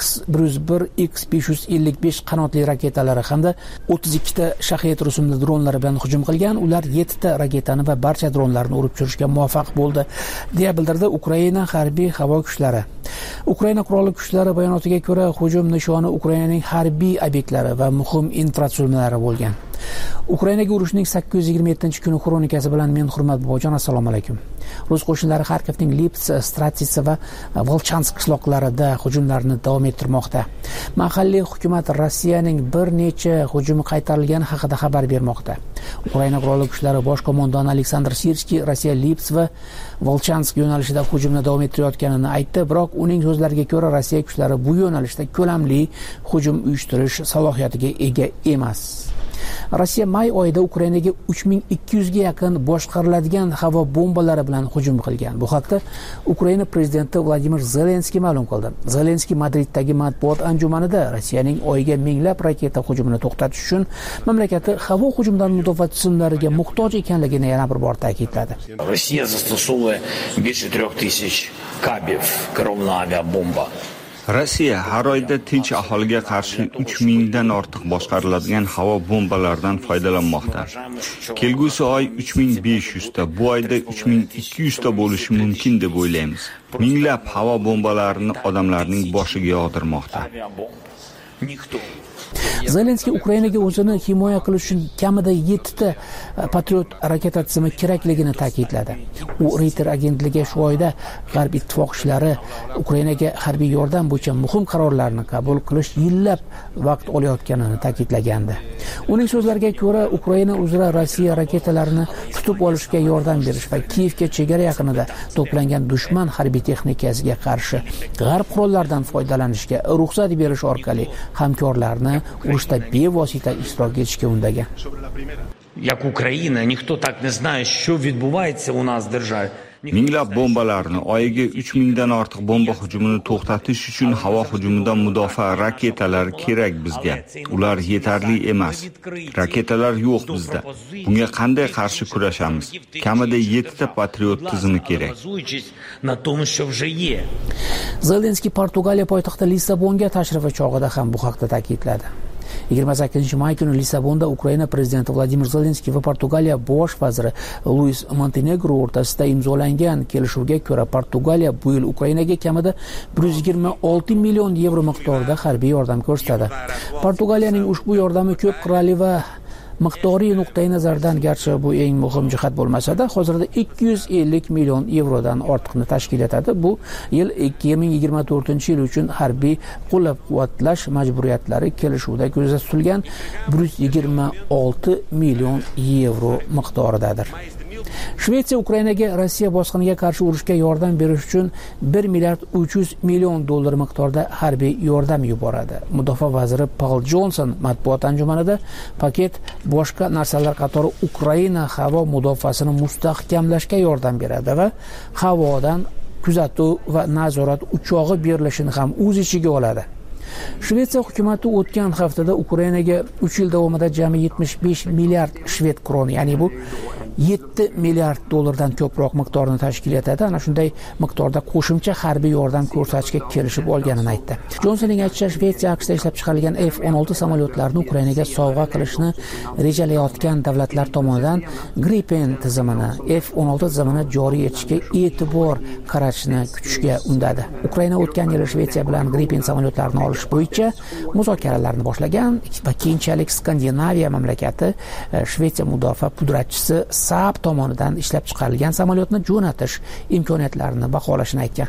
S6: X-101, X-555 qanotli raketalari hamda 32 ta Shahed rusumli dronlar bilan hujum qilgan. Ular 7 ta raketani va barcha dronlarni urib tushirishga muvaffaq bo'ldi, deya bildirdi Ukraina harbiy havo kuchlari. Ukraina qurolli kuchlari bayonotiga ko'ra, hujum nishoni Ukrainaning harbiy obyektlari va muhim infratuzilmalari bo'lgan. Ukrainaga urushning 827-kuni xronikasi bilan men Hurmat Bobojon, assalomu alaykum. Rus qo'shinlari Xarkovning Lipts, Stratitsa va Volchansk qishloqlarida hujumlarni davom ettirmoqda. Mahalliy hukumat Rossiyaning bir necha hujumi qaytarilgani haqida xabar bermoqda. Ukraina qurolli kuchlari bosh qo'mondoni Aleksandr Sirskiy Rossiya Lipts va Volchansk yo'nalishida hujumni davom ettirayotganini aytdi, biroq uning so'zlariga ko'ra Rossiya kuchlari bu yo'nalishda ko'lamli hujum uyushtirish salohiyatiga ega emas. Rossiya may oyida Ukrainaga 3200 ga yaqin boshqariladigan havo bombalari bilan hujum qilgan. Bu haqda Ukraina prezidenti Vladimir Zelenskiy ma'lum qildi. Zelenskiy Madriddagi matbuot anjumanida Rossiyaning oyga minglab raketa hujumini to'xtatish uchun mamlakati havo hujumidan mudofaa tizimlariga muhtoj ekanligini yana bir bor ta'kidladi.
S11: Rossiya zastosowuje больше 3000 кабів керована авиабомба.
S12: Rossiya har oyda tinch aholiga qarshi 3000 dan ortiq boshqariladigan havo bombalaridan foydalanmoqda. Kelgusi oy 3500 ta, bu oyda 3200 ta bo'lishi mumkin deb o'ylaymiz. Minglab havo bombalarini odamlarning boshiga yog'dirmoqda.
S6: Zelenskiy Ukrainaga o'zini himoya qilish uchun kamida 7 ta Patriot raketa tizimi kerakligini ta'kidladi. U Reuters agentligiga shu oyda G'arb ittifoqchilari Ukrainaga harbiy yordam bo'yicha muhim qarorlarni qabul qilish yillab vaqt olayotganini ta'kidlagandi. Uning so'zlariga ko'ra, Ukraina uzra Rossiya raketalarini tutib olishga yordam berish va Kiyevga chegara yaqinida to'plangan dushman harbiy texnikasiga qarshi G'arb qurollaridan foydalanishga ruxsat berish orqali hamkorlarni urushda bevosita ishtirok etishga undagan.
S11: Як Україна, ніхто так не знає, що відбувається у нас в державі.
S12: Minglab bombalarni, oyiga 3000 dan ortiq bomba hujumini to'xtatish uchun havo hujumidan mudofaa raketalari kerak bizga. Ular yetarli emas. Raketalar yo'q bizda. Bunga qanday qarshi kurashamiz? Kamida 7 ta Patriot tizimi kerak.
S6: Zelenskiy Portugaliya poytaxti Lissabonga tashrifi chog'ida ham bu haqda ta'kidladi. 28 may kuni Lissabonda Ukraina prezidenti Vladimir Zelenskiy va Portugaliya bosh vaziri Luis Montenegro o'rtasida imzolangan kelishuvga ko'ra Portugaliya bu yil Ukrainaga kamida 126 million yevro miqdorida harbiy yordam ko'rsatadi. Portugaliyaning ushbu yordami ko'p qirrali va miqdoriy nuqtai nazardan garchi bu eng muhim jihat bo'lmasa-da, hozirda 250 million yevrodan ortiqni tashkil etadi. Bu yil 2024-yil uchun harbiy qo'llab-quvvatlash majburiyatlari kelishuvda ko'zda tutilgan 126 million yevro miqdoridadir. Shvetsiya Ukrainaga Rossiya bosqiniga qarshi urushga yordam berish uchun 1 milliard 300 million dollar miqdorida harbiy yordam yuboradi. Mudofaa vaziri Paul Johnson matbuot anjumanida paket boshqa narsalar qatori Ukraina havo mudofaasini mustahkamlashga yordam beradi va havodan kuzatuv va nazorat uchog'i berilishini ham o'z ichiga oladi. Shvetsiya hukumatı o'tgan haftada Ukrainaga 3 yil davomida jami 75 milliard shved kroni, ya'ni bu 7 milliard dollardan ko'proq miqdorni tashkil etadi. Ana shunday miqdorda qo'shimcha harbiy yordam ko'rsatishga kelishib olganini aytdi. Johnsonning aytishicha, Shvetsiya AQShda ishlab chiqarilgan F-16 samolyotlarini Ukrainaga sovg'a qilishni rejalayotgan davlatlar tomonidan Gripen tizimini, F-16 tizimini joriy etishga e'tibor qaratishni kutishga undadi. Ukraina o'tgan yil Shvetsiya bilan Gripen samolyotlarini olish bo'yicha muzokaralarni boshlagan va keyinchalik Skandinaviya mamlakati Shvetsiya mudofaa pudratchisi Saab tomonidan ishlab chiqarilgan samolyotni jo'natish imkoniyatlarini baholashini aytgan.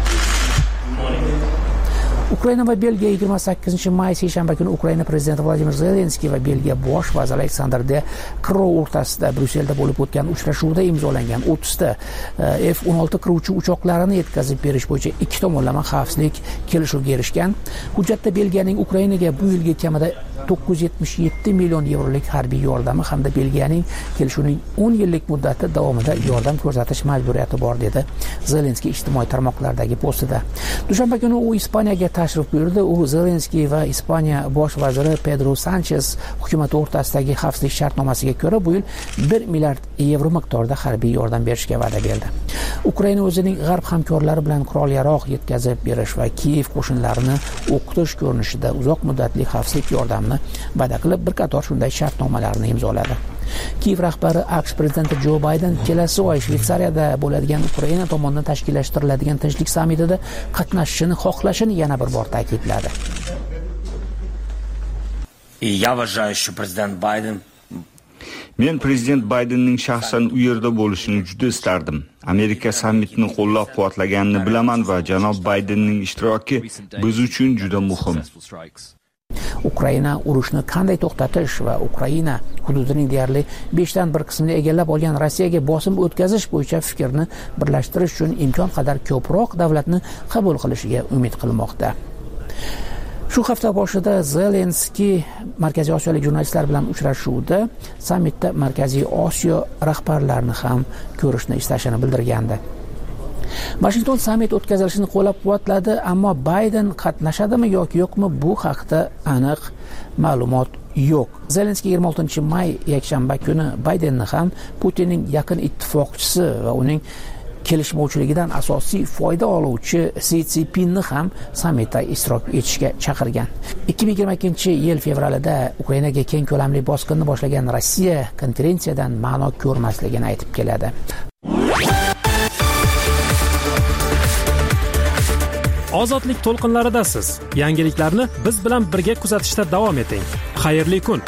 S6: Ukraina va Belgiya 28 may seshanba kuni Ukraina prezidenti Vladimir Zelenskiy va Belgiya bosh vaziri Alexander De Croo o'rtasida Bryusselda bo'lib o'tgan uchrashuvda imzolangan 30 ta F-16 qiruvchi uchoqlarini yetkazib berish bo'yicha ikki tomonlama xavfsizlik kelishuviga erishgan. Hujjatda Belgiyaning Ukrainaga bu yilgi kamida 977 million yevrolik harbiy yordami hamda Belgiyaning kelishuvning 10 yillik muddati davomida yordam ko'rsatish majburiyati bor dedi Zelenskiy ijtimoiy tarmoqlardagi postida. Dushanba kuni u Ispaniyaga tashrif buyurdi. U Zelenskiy va Ispaniya bosh vaziri Pedro Sanchez hukumat o'rtasidagi xavfsizlik shartnomasiga ko'ra bu yil 1 milliard yevro miqdorida harbiy yordam berishga va'da berdi. Ukraina o'zining g'arb hamkorlari bilan qurol-yarog' yetkazib berish va Kiyev qo'shinlarini o'qitish ko'rinishida uzoq muddatli xavfsizlik yordamini va'da qilib bir qator shunday shartnomalarni imzoladi. Kiyev rahbari AQSh prezidenti Joe Biden kelasi oy Shveysariyada bo'ladigan Ukraina tomonidan tashkillashtiriladigan tinchlik sammitida qatnashishini xohlashini yana bir bor ta'kidladi.
S12: Men prezident Baydenning shaxsan u yerda bo'lishini juda istardim. Amerika sammitini qo'llab-quvvatlaganini bilaman va janob Baydenning ishtiroki biz uchun juda muhim.
S6: Ukraina urushni qanday to'xtatish va Ukraina hududining deyarli 5 dan 1 qismini egallab olgan Rossiyaga bosim o'tkazish bo'yicha fikrni birlashtirish uchun imkon qadar ko'proq davlatni qabul qilishiga umid qilmoqda. Shu hafta boshida Zelenskiy Markaziy Osiyolik jurnalistlar bilan uchrashuvda sammitda Markaziy Osiyo rahbarlarini ham ko'rishni istashini bildirgandi. Washington sammit o'tkazilishini qo'llab-quvvatladi, ammo Bayden qatnashadimi yoki yo'qmi bu haqda aniq ma'lumot yo'q. Zelenskiy 26-may yakshanba kuni Baydenni ham Putinning yaqin ittifoqchisi va uning kelishmovchiligidan asosiy foyda oluvchi Si Szinpinni ham sammitda ishtirok etishga chaqirgan. 2022-yil fevralida Ukrainaga keng ko'lamli bosqinni boshlagan Rossiya konferensiyadan ma'no ko'rmasligini aytib keladi.
S1: Ozodlik to'lqinlaridasiz. Yangiliklarni biz bilan birga kuzatishda davom eting. Xayrli kun.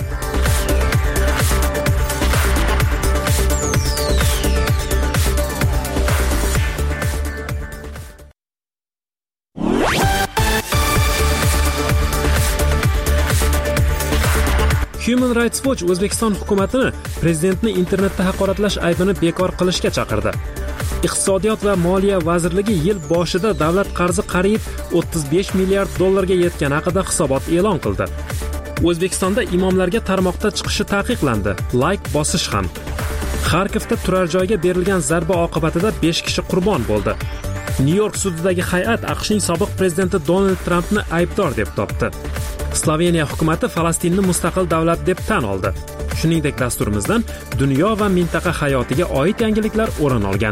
S1: Human Rights Watch O'zbekiston hukumatini prezidentni internetda haqoratlash aybini bekor qilishga chaqirdi. Iqtisodiyot va Moliya vazirligi yil boshida davlat qarzi qariyb 35 milliard dollarga yetgani haqida hisobot e'lon qildi. O'zbekistonda imomlarga tarmoqda chiqishi taqiqlandi, like bosish ham. Xarkovda turar joyga berilgan zarba oqibatida 5 kishi qurbon bo'ldi. Nyu-York sudidagi hay'at AQShning sobiq prezidenti Donald Trampni aybdor deb topdi. Sloveniya hukumati Falastinni mustaqil davlat deb tan oldi. Shuningdek, dasturimizdan dunyo va mintaqa hayotiga oid yangiliklar o'rin olgan.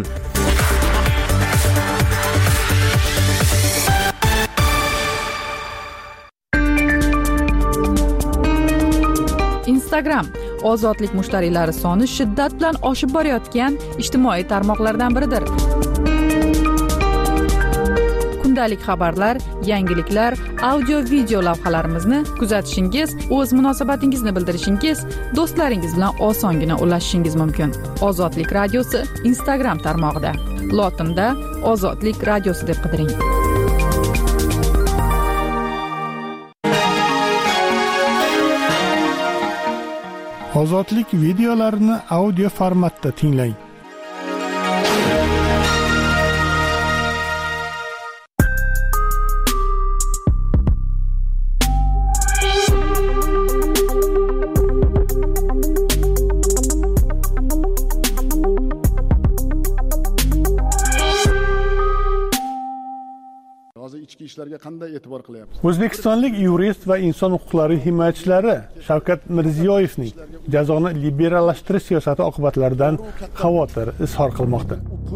S2: Instagram ozodlik mushtariylari soni shiddat bilan oshib borayotgan ijtimoiy tarmoqlardan biridir. Kundalik xabarlar, yangiliklar, audio-video lavhalarimizni kuzatishingiz, o'z munosabatingizni bildirishingiz, do'stlaringiz bilan osongina ulashishingiz mumkin. Ozodlik radiosi Instagram tarmog'ida. Lotinda Ozodlik radiosi deb qidiring.
S8: Ozodlik videolarini audio formatda tinglang.
S13: ishlarga qanday e'tibor qilyapsiz?
S8: O'zbekistonlik yurist va inson huquqlari himoyachilari Shavkat Mirziyoyevning jazoni liberallashtirish siyosati oqibatlaridan xavotir izhor qilmoqda.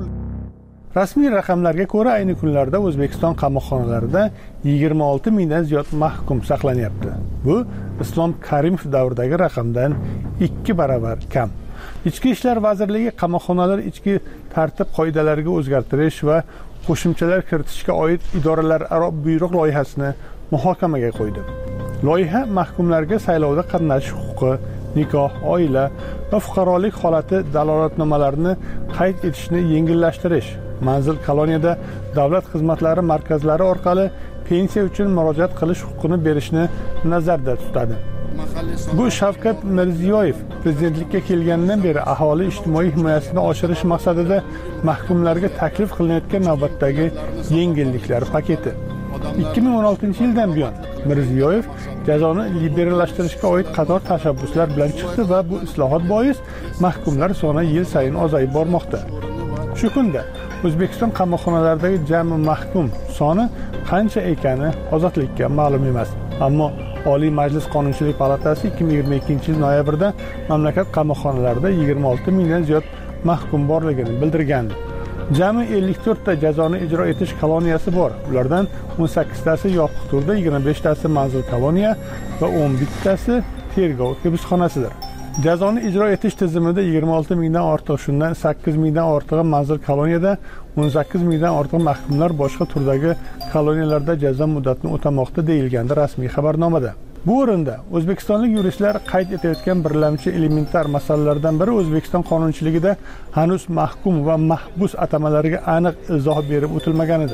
S8: Rasmiy raqamlarga ko'ra, ayni kunlarda O'zbekiston qamoqxonalarida 26 mingdan ziyod mahkum saqlanyapti. Bu Islom Karimov davridagi raqamdan 2 barobar kam. Ichki ishlar vazirligi qamoqxonalar ichki tartib qoidalariga o'zgartirish va qo'shimchalar kiritishga oid idoralararo buyruq loyihasini muhokamaga qo'ydi. Loyiha mahkumlarga saylovda qatnashish huquqi, nikoh, oila va fuqarolik holati dalolatnomalarini qayd etishni yengillashtirish, manzil koloniyada davlat xizmatlari markazlari orqali pensiya uchun murojaat qilish huquqini berishni nazarda tutadi. Bu Shavkat Mirziyoyev prezidentlikka kelganidan beri aholi ijtimoiy himoyasini oshirish maqsadida mahkumlarga taklif qilinayotgan navbatdagi yengilliklar paketi. 2016-yildan buyon Mirziyoyev jazoni liberallashtirishga oid qator tashabbuslar bilan chiqdi va bu islohot bois mahkumlar soni yil sayin ozayib bormoqda. Shu kunda O'zbekiston qamoqxonalaridagi jami mahkum soni qancha ekani ozodlikka ma'lum emas. Ammo Oliy Majlis Qonunchilik palatasi 2022-yil noyabrda mamlakat qamoqxonalarida 26 mingdan ziyod mahkum borligini bildirgandi. Jami 54 ta jazoni ijro etish koloniyasi bor. Ulardan 18 tasi yopiq turda, 25 tasi manzil koloniya va 11 tasi tergov hibsxonasidir. Jazoni ijro etish tizimida 26 mingdan ortiq, shundan 8 mingdan ortig'i manzil koloniyada, 18 mingdan ortiq mahkumlar boshqa turdagi koloniyalarda jazo muddatini o'tamoqda deyilgandi rasmiy xabarnomada. Bu o'rinda o'zbekistonlik yuristlar qayd etayotgan birlamchi elementar masalalardan biri O'zbekiston qonunchiligida hanuz mahkum va mahbus atamalariga aniq izoh berib o'tilmaganidir.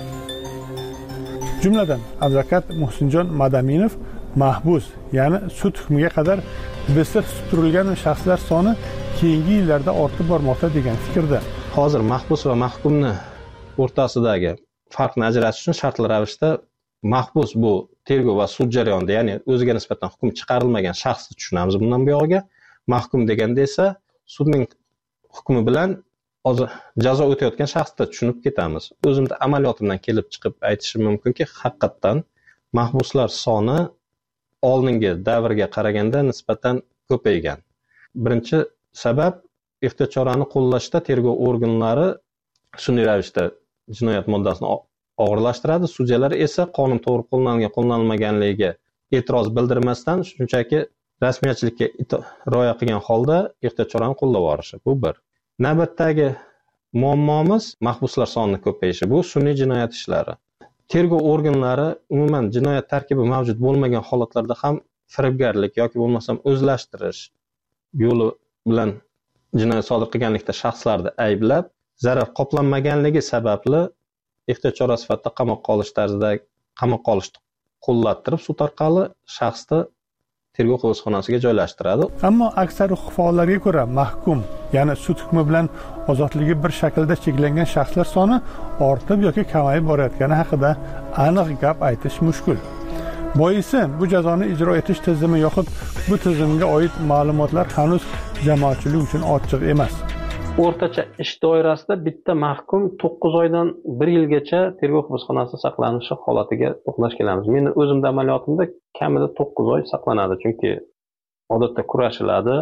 S8: Jumladan, advokat Muhsinjon Madaminov mahbus, ya'ni sud hukmiga qadar hibsda tutib turilgan shaxslar soni keyingi yillarda ortib bormoqda degan fikrda.
S14: Hozir mahbus va mahkumni o'rtasidagi farqni ajratish uchun shartli ravishda mahbus bu tergov va sud jarayonida, ya'ni o'ziga nisbatan hukm chiqarilmagan shaxsni tushunamiz bundan buyog'iga. Mahkum deganda esa sudning hukmi bilan jazo o'tayotgan shaxsni tushunib ketamiz. O'zimda amaliyotimdan kelib chiqib aytishim mumkinki, haqiqatan mahbuslar soni oldingi davrga qaraganda nisbatan ko'paygan. Birinchi sabab ehtiyot chorani qo'llashda tergov organlari sun'iy ravishda jinoyat moddasini og'irlashtiradi, sudyalar esa qonun to'g'ri qo'llanilmaganligiga e'tiroz bildirmasdan shunchaki rasmiyatchilikka rioya qilgan holda ehtiyot chorani qo'llab borishi. Bu bir. Navbatdagi muammomiz mahbuslar sonining ko'payishi. Bu sun'iy jinoyat ishlari. Tergov organlari umuman jinoyat tarkibi mavjud bo'lmagan holatlarda ham firibgarlik yoki bo'lmasam o'zlashtirish yo'li bilan jinoyat sodir qilganlikda shaxslarni ayblab, zarar qoplanmaganligi sababli ehtiyot chora sifatida qamoqqa olish tarzida qamoqqa olishni qo'llattirib sud orqali shaxsni tergov hibsxonasiga joylashtiradi.
S8: Ammo aksar huquq faollariga ko'ra mahkum, ya'ni sud hukmi bilan ozodligi bir shaklda cheklangan shaxslar soni ortib yoki kamayib borayotgani haqida aniq gap aytish mushkul. Boisi bu jazoni ijro etish tizimi yoxud bu tizimga oid ma'lumotlar hanuz jamoatchilik uchun ochiq emas.
S15: O'rtacha ish doirasida bitta mahkum 9 oydan 1 yilgacha tergov hibsxonasida saqlanishi holatiga to'qnash kelamiz. Men o'zimda amaliyotimda kamida 9 oy saqlanadi, chunki odatda kurashiladi.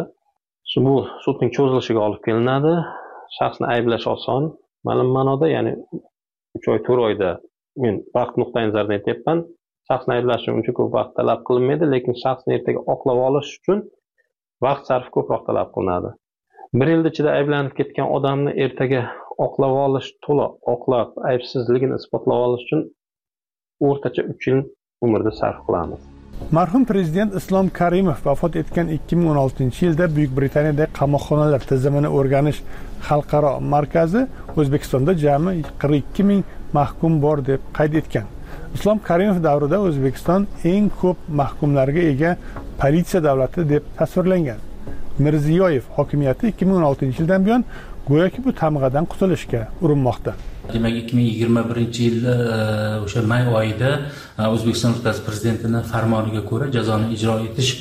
S15: Bu sudning cho'zilishiga olib kelinadi. Shaxsni ayblash oson, ma'lum ma'noda, ya'ni 3 oy 4 oyda men vaqt nuqtai nazaridan aytyapman. Shaxsni ayblash uchun uncha ko'p vaqt talab qilinmaydi, lekin shaxsni ertaga oqlab olish uchun vaqt sarfi ko'proq talab qilinadi. 1 yil ichida ayblanib ketgan odamni ertaga oqlab olish, to'liq oqlab aybsizligini isbotlab olish uchun o'rtacha 3 yil umrda sarf qilamiz.
S8: Marhum prezident Islom Karimov vafot etgan 2016-yilda Buyuk Britaniyada qamoqxonalar tizimini o'rganish xalqaro markazi O'zbekistonda jami 42 ming mahkum bor deb qayd etgan. Islom Karimov davrida O'zbekiston eng ko'p mahkumlarga ega politsiya davlati deb tasvirlangan. Mirziyoyev hokimiyati 2016-yildan buyon go'yoki bu tamg'adan qutulishga urinmoqda.
S4: Demak, 2021-yil o'sha may oyida O'zbekiston Respublikasi prezidentining farmoniga ko'ra jazoni ijro etish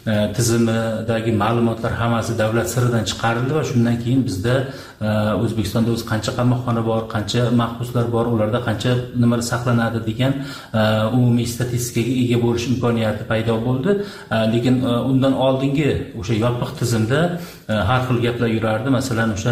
S4: tizimidagi ma'lumotlar hammasi davlat siridan chiqarildi va shundan keyin bizda O'zbekistonda o'zi qancha qamoqxona bor, qancha mahbuslar bor, ularda qancha nima saqlanadi degan umumiy statistikaga ega bo'lish imkoniyati paydo bo'ldi. Lekin undan oldingi o'sha yopiq tizimda har xil gaplar yurardi. Masalan, o'sha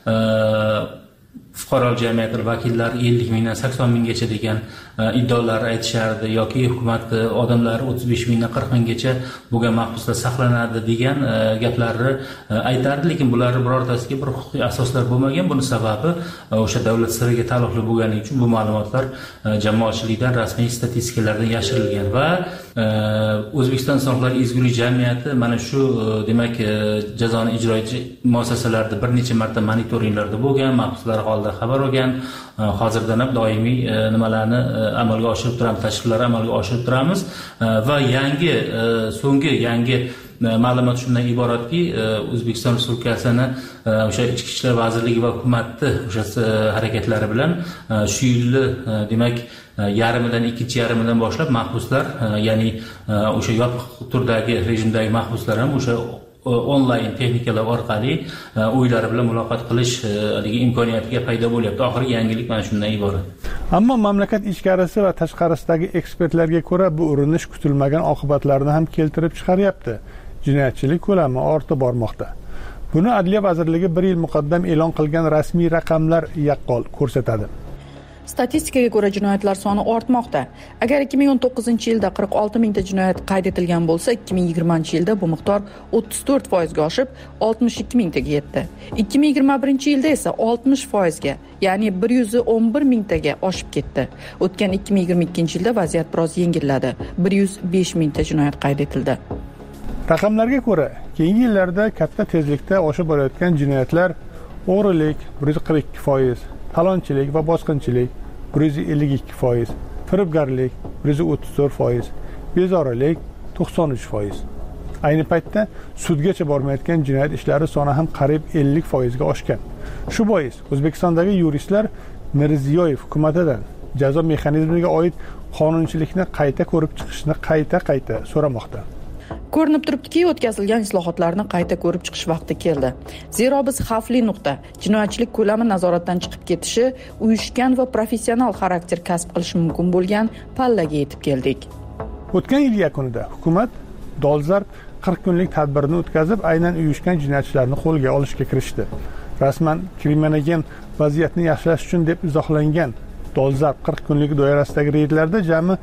S4: fuqarolik jamiyati vakillari 50 mingdan 80 minggacha degan iddaolar aytishardi, yoki hukumat odamlari 35 mingdan 40 minggacha bo'lgan mahbuslar saqlanadi degan gaplarni aytardi, lekin bularning birortasiga bir huquqiy asoslar bo'lmagan. Buning sababi o'sha davlat siriga taalluqli bo'lgani uchun bu ma'lumotlar jamoatchilikdan rasmiy statistikalardan yashirilgan va O'zbekiston Insonlar ezgulik jamiyati mana shu demak jazoni ijro etish muassasalarida bir necha marta monitoringlarda bo'lgan, mahbuslar haqida xabar olgan. Hozirdan ham doimiy nimalarni amalga oshirib turamiz, tashkilotlar amalga oshirib turamiz va so'nggi yangi ma'lumot shundan iboratki, O'zbekiston Respublikasining o'sha Ichki ishlar vazirligi va hukumatning o'sha harakatlari bilan shu yilni demak yarimidan ikkinchi yarimidan boshlab mahbuslar, ya'ni o'sha yopiq turdagi rejimdagi mahbuslar ham o'sha onlayn texnikalar orqali o'ylari bilan muloqot qilish imkoniyatiga paydo bo'lyapti. Oxirgi yangilik mana shundan iborat.
S8: Ammo mamlakat ichkarisi va tashqarisidagi ekspertlarga ko'ra bu urinish kutilmagan oqibatlarni ham keltirib chiqaryapti. Jinoyatchilik ko'lami ortib bormoqda. Buni Adliya vazirligi 1 yil muqaddam e'lon qilgan rasmiy raqamlar yaqqol ko'rsatadi.
S2: Statistikaga ko'ra jinoyatlar soni ortmoqda. Agar 2019-yilda 46 mingta jinoyat qayd etilgan bo'lsa, 2020-yilda bu miqdor 34% ga oshib, 62 mingtaga yetdi. 2021-yilda esa 60% ga, ya'ni 111 mingtaga oshib ketdi. O'tgan 2022-yilda vaziyat biroz yengilladi. 105 mingta jinoyat qayd etildi.
S8: Raqamlarga ko'ra, keyingi yillarda katta tezlikda oshib borayotgan jinoyatlar o'g'rilik 142%, talonchilik va bosqinchilik 152%, firibgarlik 134%, bezorilik 93%. Ayni paytda sudgacha bormayotgan jinoyat ishlari soni ham qariyb 50% ga oshgan. Shu bois O'zbekistondagi yuristlar Mirziyoyev hukumatidan jazo mexanizmiga oid qonunchilikni qayta ko'rib chiqishni qayta so'ramoqda.
S2: Ko'rinib turibdiki, o'tkazilgan islohotlarni qayta ko'rib chiqish vaqti keldi. Zero biz xavfli nuqta, jinoyatchilik ko'lami nazoratdan chiqib ketishi, uyushgan va professional xarakter kasb qilishi mumkin bo'lgan pallaga yetib keldik.
S8: O'tgan yil yakunida hukumat dolzarb 40 kunlik tadbirni o'tkazib, aynan uyushgan jinoyatchilarni qo'lga olishga kirishdi. Rasman kriminogen vaziyatni yaxshilash uchun deb izohlangan dolzarb 40 kunlik doirasidagi reydlarda jami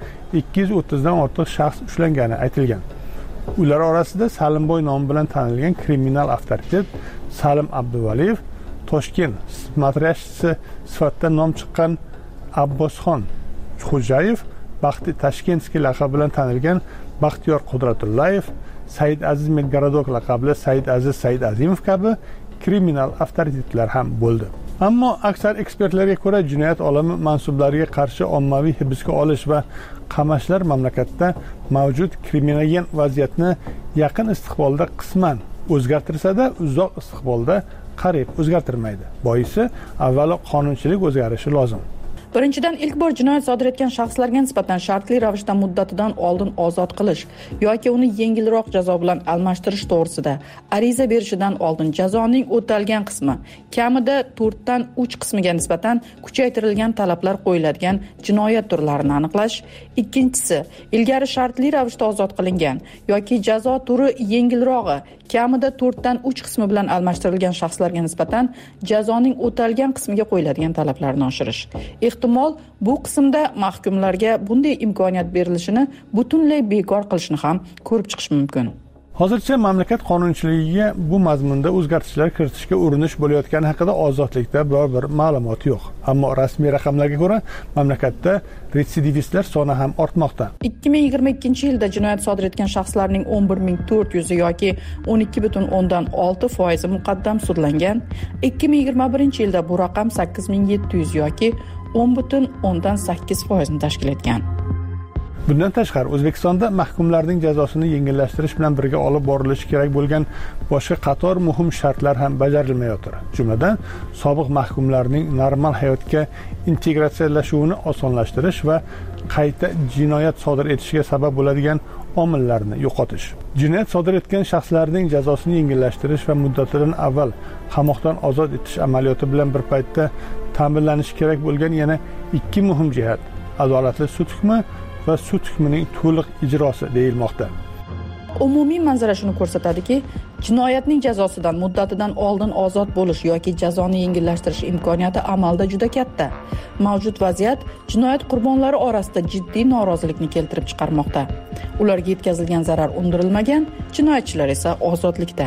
S8: 230 dan ortiq shaxs ushlangani aytilgan. Ular orasida Salimboy nomi bilan tanilgan kriminal avtoritet Salim Abduvaliyev, Toshkent smatrashchisi sifatida nom chiqqan Abbosxon Xo'jayev, Baxti Tashkentskiy laqabi bilan tanilgan Baxtiyor Qudratullayev, Said Aziz Medgarodok laqabli Said Aziz Saidazimov kabi kriminal avtoritetlar ham bo'ldi. Ammo aksar ekspertlarga ko'ra jinoyat olami mansublariga qarshi ommaviy hibsga olish va qamashlar mamlakatda mavjud kriminogen vaziyatni yaqin istiqbolda qisman o'zgartirsa-da, uzoq istiqbolda qariyb o'zgartirmaydi. Boisi, avvalo qonunchilik o'zgarishi lozim.
S2: Birinchidan, ilk bor jinoyat sodir etgan shaxslarga nisbatan shartli ravishda muddatidan oldin ozod qilish yoki uni yengilroq jazo bilan almashtirish to'g'risida ariza berishidan oldin jazoning o'talgan qismi, kamida 4 dan 3 qismiga nisbatan kuchaytirilgan talablar qo'yiladigan jinoyat turlarini aniqlash. Ikkinchisi, ilgari shartli ravishda ozod qilingan yoki jazo turi yengilrog'i, kamida 4 dan 3 qismi bilan almashtirilgan shaxslarga nisbatan jazoning o'talgan qismiga qo'yiladigan talablarni oshirish. Ehtimol bu qismda mahkumlarga bunday imkoniyat berilishini butunlay bekor qilishni ham ko'rib chiqish mumkin.
S8: Hozircha mamlakat qonunchiligiga bu mazmunda o'zgartishlar kiritishga urinish bo'layotgani haqida ozodlikda biror bir ma'lumot yo'q. Ammo rasmiy raqamlarga ko'ra, mamlakatda retsidivistlar soni ham ortmoqda.
S2: 2022-yilda jinoyat sodir etgan shaxslarning 11400 yoki 12.6% muqaddam sudlangan. 2021-yilda bu raqam 8700 yoki 10.8% tashkil etgan.
S8: Bundan tashqari O'zbekistonda mahkumlarning jazosini yengillashtirish bilan birga olib borilishi kerak bo'lgan boshqa qator muhim shartlar ham bajarilmayotir. Jumladan, sobiq mahkumlarning normal hayotga integratsiyalashuvini osonlashtirish va qayta jinoyat sodir etishiga sabab bo'ladigan omillarni yo'qotish. Jinoyat sodir etgan shaxslarning jazosini yengillashtirish va muddatidan avval qamoqdan ozod etish amaliyoti bilan bir paytda ta'minlanishi kerak bo'lgan yana ikki muhim jihat: adolatli sud hukmi va sud hukmining to'liq ijrosi deyilmoqda.
S2: Umumiy manzara shuni ko'rsatadiki, jinoyatning jazosidan muddatidan oldin ozod bo'lish yoki jazoni yengillashtirish imkoniyati amalda juda katta. Mavjud vaziyat jinoyat qurbonlari orasida jiddiy norozilikni keltirib chiqarmoqda. Ularga yetkazilgan zarar undirilmagan, jinoyatchilar esa ozodlikda.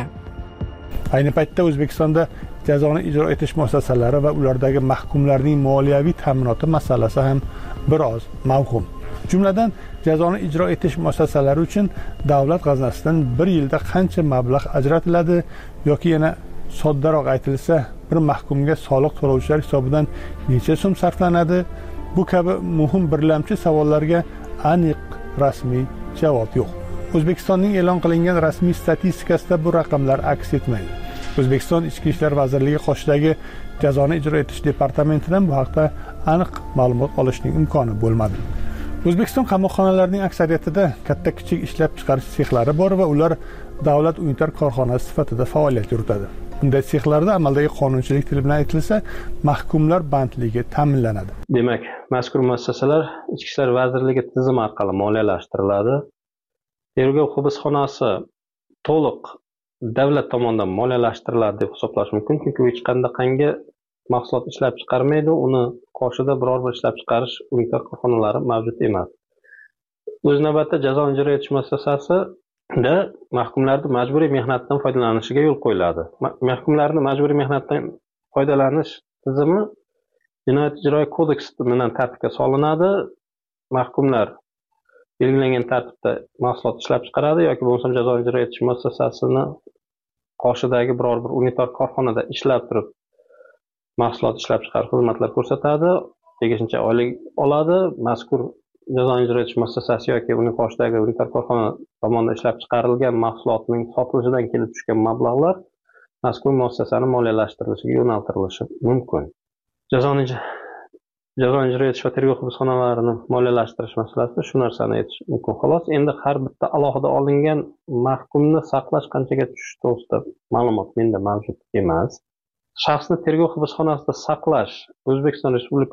S8: Ayni paytda O'zbekistonda jazoni ijro etish muassasalari va ulardagi mahkumlarning moliyaviy ta'minoti masalasi ham biroz mavhum. Jumladan, jazoni ijro etish muassasalari uchun davlat g'aznasidan bir yilda qancha mablag' ajratiladi yoki yana soddaroq aytilsa, bir mahkumga soliq to'lovchilar hisobidan necha so'm sarflanadi? Bu kabi muhim birlamchi savollarga aniq rasmiy javob yo'q. O'zbekistonning e'lon qilingan rasmiy statistikasida bu raqamlar aks etmaydi. O'zbekiston Ichki ishlar vazirligi qoshidagi jazoni ijro etish departamentidan bu haqda aniq ma'lumot olishning imkoni bo'lmadi. O'zbekiston qamoqxonalarining aksariyatida katta-kichik ishlab chiqarish sexlari bor va ular davlat unitar korxonasi sifatida faoliyat yuritadi. Bunday sexlarda amaldagi qonunchilik tili bilan aytilsa, mahkumlar bandligi ta'minlanadi.
S15: Demak, mazkur muassasalar Ichki ishlar vazirligi tizimi orqali moliyalashtiriladi. Tergov hibsxonasi to'liq davlat tomonidan moliyalashtiriladi deb hisoblash mumkin, chunki u hech qanday mahsulot ishlab chiqarmaydi, uni qoshida biror bir ishlab chiqarish unitar korxonalari mavjud emas. O'z navbatida jazoni ijro etish muassasasida mahkumlarning majburiy mehnatdan foydalanishiga yo'l qo'yiladi. Mahkumlarning majburiy mehnatdan foydalanish tizimi Jinoyat ijroiy kodeksi bilan tartibga solinadi. Mahkumlar belgilangan tartibda mahsulot ishlab chiqaradi yoki bo'lmasa jazoni ijro etish muassasasini qoshidagi biror bir unitar korxonada ishlab turib mahsulot ishlab chiqarish xizmatlar ko'rsatadi, tegishli oylik oladi. Mazkur jazoni ijro etish muassasasi yoki uning qoshidagi unitar korxona tomonidan ishlab chiqarilgan mahsulotning sotilishidan kelib tushgan mablag'lar mazkur muassasani moliyalashtirilishiga yo'naltirilishi mumkin. Jazoni jazoni ijro etish va tergov hibsxonalarini moliyalashtirish masalasida shu narsani aytish mumkin. Xolos, endi har bitta alohida olingan mahkumni saqlash qanchaga tushishi to'g'risida ma'lumot menda mavjud emas. Shaxsni tergov hibsxonasida saqlash O'zbekiston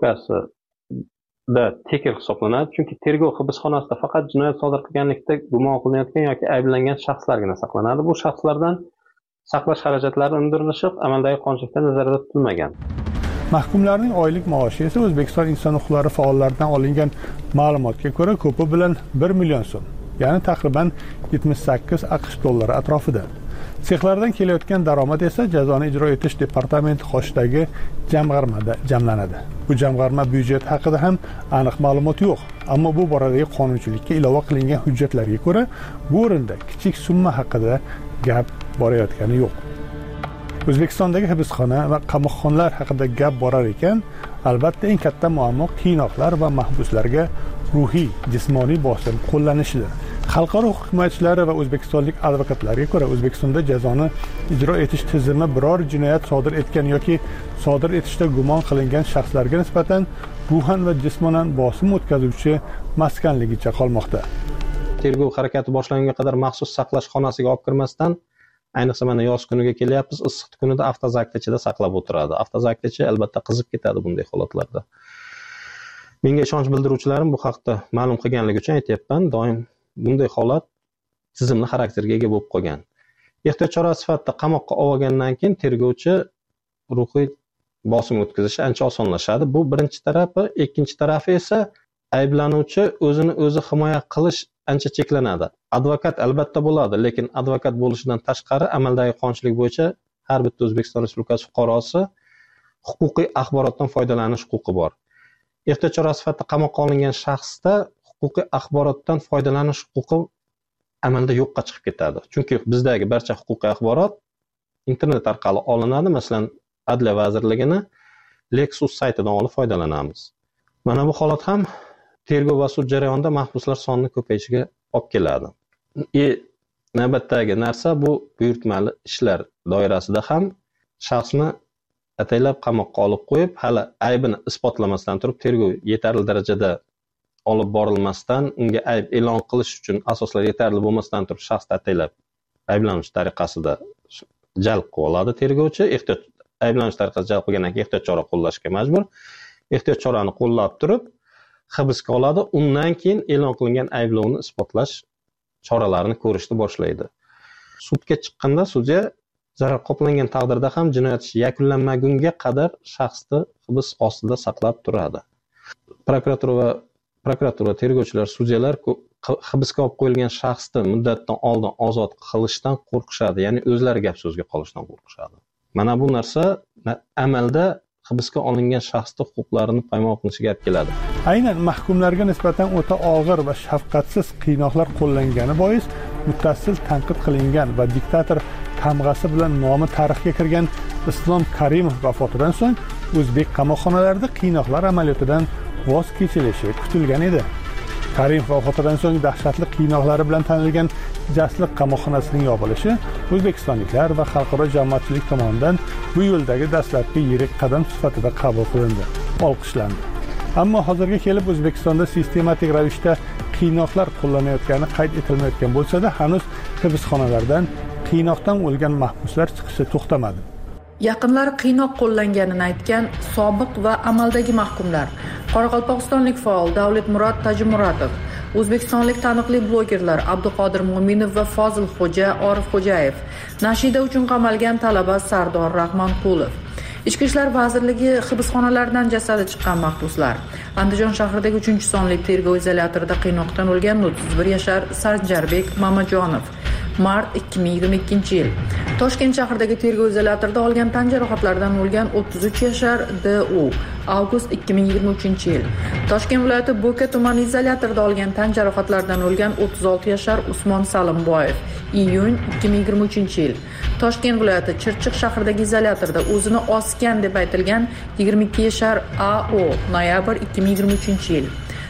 S15: Respublikasida tekir hisoblanadi, chunki tergov hibsxonasida faqat jinoyat sodir qilganlikda gumon qilinayotgan yoki ayblangan shaxslargina saqlanadi. Bu shaxslardan saqlash xarajatlari undirilishi amaldagi qonunchilikda nazarda tutilmagan.
S8: Mahkumlarning oylik maoshi esa O'zbekiston inson huquqlari faollaridan olingan ma'lumotga ko'ra ko'pi bilan 1 million so'm, ya'ni taxriban 78 AQSh dollari atrofida. Sexlardan kelayotgan daromad esa jazoni ijro etish departamenti qoshidagi jamg'armada jamlanadi. Bu jamg'arma byudjet haqida ham aniq ma'lumot yo'q, ammo bu boradagi qonunchilikka ilova qilingan hujjatlarga ko'ra bu o'rinda kichik summa haqida gap borayotgani yo'q. O'zbekistondagi hibsxona va qamoqxonalar haqida gap borar ekan, albatta eng katta muammo qiynoqlar va mahbuslarga ruhiy, jismoniy bosim qo'llanishidir. Xalqaro huquq himoyachilari va o'zbekistonlik advokatlarga ko'ra, O'zbekistonda jazoni ijro etish tizimi biror jinoyat sodir etgan yoki sodir etishda gumon qilingan shaxslarga nisbatan ruhan va jismonan bosim o'tkazuvchi maskanligicha qolmoqda.
S14: Tergov harakati boshlangunga qadar maxsus saqlash xonasiga olib kirmasdan, ayniqsa mana yoz kuniga kelyapmiz, issiq kunida avtozakda ichida saqlab o'tiradi. Avtozakda ichi albatta qizib ketadi bunday holatlarda. Menga ishonch bildiruvchilarim bu haqda ma'lum qilganligi uchun aytayapman, doim bunday holat tizimli xarakterga ega bo'lib qolgan. Ehtiyot chorasi sifatida qamoqqa olgandan keyin tergovchi ruhiy bosim o'tkazishi ancha osonlashadi. Bu birinchi tarafi, ikkinchi tarafi esa ayblanuvchi o'zini o'zi himoya qilish ancha cheklanadi. Advokat albatta bo'ladi, lekin advokat bo'lishidan tashqari amaldagi qonunchilik bo'yicha har bitta O'zbekiston Respublikasi fuqarosi huquqiy axborotdan foydalanish huquqi bor. Ehtiyot chorasi sifatida qamoqqa olingan shaxsda huquqiy axborotdan foydalanish huquqi amalda yo'qqa chiqib ketadi. Chunki bizdagi barcha huquqiy axborot internet orqali olinadi. Masalan, Adliya vazirligini Lexus saytidan olib foydalanamiz. Mana bu holat ham tergov va sud jarayonida mahbuslar sonining ko'payishiga olib keladi. Navbatdagi narsa bu buyurtmali ishlar doirasida ham shaxsni ataylab qamoqqa olib qo'yib, hali aybini isbotlamasdan turib, tergov yetarli darajada olib borilmasdan, unga ayb e'lon qilish uchun asoslar yetarli bo'lmasdan turib, shaxsni ataylab ayblanuvchi tariqasida jalb qilib oladi tergovchi. Ayblanuvchi tariqasida jalb qilgandan keyin ehtiyot chora qo'llashga majbur. Ehtiyot chorani qo'llab turib, hibsga oladi. Undan keyin e'lon qilingan ayblovni isbotlash choralarini ko'rishni boshlaydi. Sudga chiqqanda sudya zarar qoplangan taqdirda ham jinoyat ishi yakunlanmagunga qadar shaxsni hibs ostida saqlab turadi. Prokuratura, tergovchilar, sudyalar hibsga olib qo'yilgan shaxsni muddatdan oldin ozod qilishdan qo'rqishadi, ya'ni o'zlari gap so'zga qolishdan qo'rqishadi. Mana bu narsa amalda hibsga olingan shaxsning huquqlarini poymol qilishiga olib keladi.
S8: Aynan mahkumlarga nisbatan o'ta og'ir va shafqatsiz qiynoqlar qo'llangani bois muttasil tanqid qilingan va diktator tamg'asi bilan nomi tarixga kirgan Islom Karimov vafotidan so'ng o'zbek qamoqxonalarida qiynoqlar amaliyotidan voz kechilishi kutilgan edi. Karimov vafotidan so'ng dahshatli qiynoqlari bilan tanilgan Jasliq qamoqxonasining yopilishi o'zbekistonliklar va xalqaro jamoatchilik tomonidan bu yo'ldagi dastlabki yirik qadam sifatida qabul qilindi, olqishlandi. Ammo hozirga kelib O'zbekistonda sistematik ravishda qiynoqlar qo'llanayotgani qayd etilmayotgan bo'lsa-da, hanuz hibsxonalardan qiynoqdan o'lgan mahbuslar chiqishi to'xtamadi.
S2: Yaqinlari qiynoq qo'llanganini aytgan sobiq va amaldagi mahkumlar, qoraqalpog'istonlik faol Davletmurod Tajimuratov, o'zbekistonlik taniqli blogerlar Abduqodir Mo'minov va Fozil Xo'ja Orif Xo'jayev, nashida uchun qamalgan talaba Sardor Rahmonqulov, Ichki ishlar vazirligi hibsxonalaridan jasadi chiqqan mahbuslar, Andijon shahridagi 3-sonli tergov izolyatorida qiynoqdan o'lgan 31 yashar Sanjarbek Mamajonov, mart 2022-yil. Toshkent shahridagi tergov izolyatorida olgan tan jarohatlaridan o'lgan 33 yashar D.U. avgust 2023-yil. Toshkent viloyati Bo'ka tumani izolyatorida olgan tan jarohatlaridan o'lgan 36 yashar Usmon Salimboyev, iyun 2023-yil. Toshkent viloyati Chirchiq shahridagi izolyatorda o'zini osgan deb aytilgan 22 yashar A.O. noyabr 2023-yil.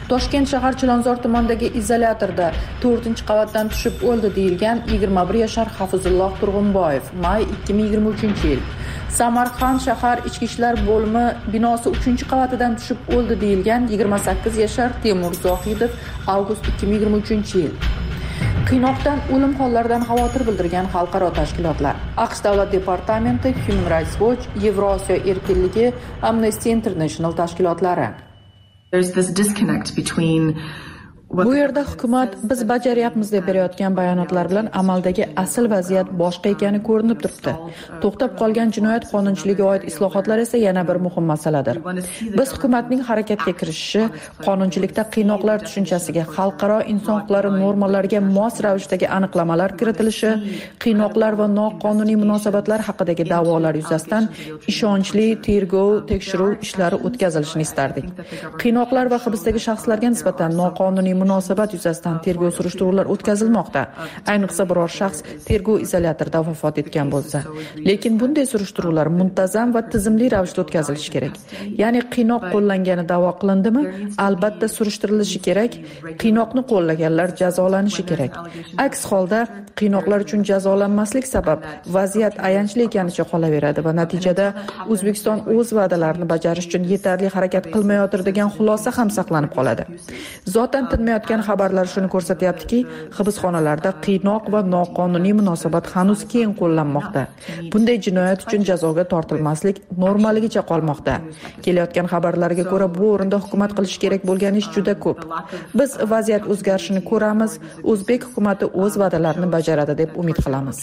S2: Toshkent shahar Chilonzor tumanidagi izolyatorda 4-qavatdan tushib o'ldi deyilgan 21 yashar Hafizulloh Turg'unboyev may 2023-yil. Samarqand shahar Ichki ishlar bo'limi binosi 3-qavatidan tushib o'ldi deyilgan 28 yashar Temur Zohidov avgust 2023-yil. Qiynoqdan o'lim hollaridan xavotir bildirgan xalqaro tashkilotlar. AQSh davlat departamenti, Human Rights Watch, Yevrosiyo erkinligi, Amnesty International tashkilotlari.
S16: There's this disconnect between
S2: Bu yerda hukumat biz bajaryapmiz deb berayotgan bayonotlar bilan amaldagi asl vaziyat boshqa ekani ko'rinib turibdi. To'xtab qolgan jinoyat qonunchiligiga oid islohotlar esa yana bir muhim masaladir. Biz hukumatning harakatga kirishishi, qonunchilikda qiynoqlar tushunchasiga, xalqaro inson huquqlari normalariga mos ravishdagi aniqlamalar kiritilishi, qiynoqlar va noqonuniy munosabatlar haqidagi da'volar yuzasidan ishonchli tergov, tekshiruv ishlari o'tkazilishini istardik. Qiynoqlar va hibsdagi shaxslarga nisbatan noqonuniy munosabat yuzasidan tergov surishtiruvlar o'tkazilmoqda. Ayniqsa biror shaxs tergov izolyatorida vafot etgan bo'lsa. Lekin bunday surishtiruvlar muntazam va tizimli ravishda o'tkazilishi kerak. Ya'ni qiynoq qo'llangani da'vo qilindimi? Albatta surishtirilishi kerak. Qiynoqni qo'llaganlar jazolanishi kerak. Aks holda qiynoqlar uchun jazolanmaslik sabab vaziyat ayanchli ekanicha qolaveradi va natijada O'zbekiston o'z va'dalarini bajarish uchun yetarli harakat qilmayotir degan xulosa ham saqlanib qoladi. Zotan tinmayotgan xabarlar shuni ko'rsatyaptiki, hibsxonalarda qiynoq va noqonuniy munosabat hanuz keng qo'llanmoqda. Bunday jinoyat uchun jazoga tortilmaslik normaligicha qolmoqda. Kelayotgan xabarlarga ko'ra, bu o'rinda hukumat qilish kerak bo'lgan ish juda ko'p. Biz vaziyat o'zgarishini ko'ramiz, O'zbek hukumatı o'z va'dalarini bajaradi deb umid qilamiz.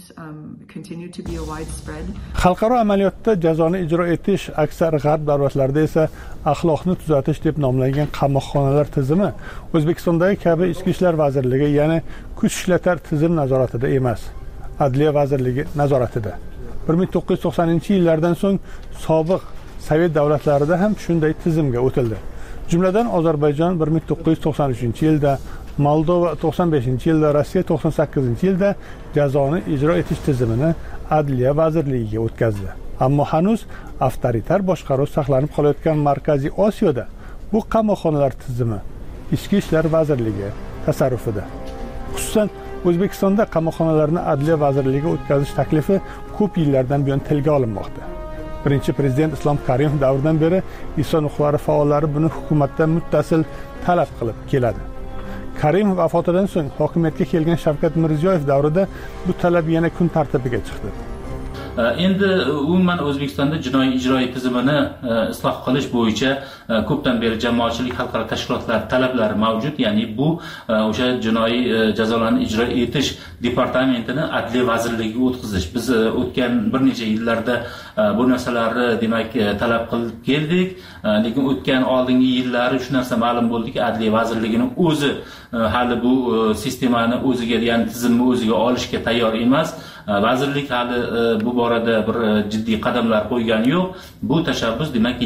S8: Xalqaro amaliyotda jazoni ijro etish, aksar g'arb davlatlarida esa axloqni tuzatish deb nomlangan qamoqxonalar tizimi O'zbekistondagi kabi Ichki ishlar vazirligi, ya'ni kuch ishlatar tizim nazoratida emas, Adliya vazirligi nazoratida. 1990-yillardan so'ng sobiq Sovet davlatlarida ham shunday tizimga o'tildi. Jumladan Ozarbayjon 1993-yilda, Moldova 95-yilda, Rossiya 98-yilda jazoni ijro etish tizimini Adliya vazirligiga o'tkazdi. Ammo hanuz avtoritar boshqaruv saqlanib qolayotgan Markaziy Osiyoda bu qamoqxonalar tizimi Ichki ishlar vazirligi tasarrufida. Xususan, O'zbekistonda qamoqxonalarni Adliya vazirligiga o'tkazish taklifi ko'p yillardan buyon tilga olinmoqda. Birinchi prezident Islom Karimov davridan beri inson huquqlari faollari buni hukumatdan muttasil talab qilib keladi. Karimov vafotidan so'ng hokimiyatga kelgan Shavkat Mirziyoyev davrida bu talab yana kun tartibiga chiqdi.
S4: Endi umuman O'zbekistonda jinoiy ijroiy tizimini isloh qilish bo'yicha ko'pdan beri jamoatchilik xalqaro tashkilotlar talablari mavjud. Ya'ni bu o'sha jinoiy jazolarni ijro etish departamentini Adliya vazirligiga o'tkazish. Biz o'tgan bir necha yillarda bu narsalarni demak talab qilib keldik. Lekin o'tgan oldingi yillari shu narsa ma'lum bo'ldiki, Adliya vazirligining o'zi hali bu sistemani o'ziga, ya'ni tizimni o'ziga olishga tayyor emas. Vazirlik hali bu borada bir jiddiy qadamlar qo'ygani yo'q. Bu tashabbus demakki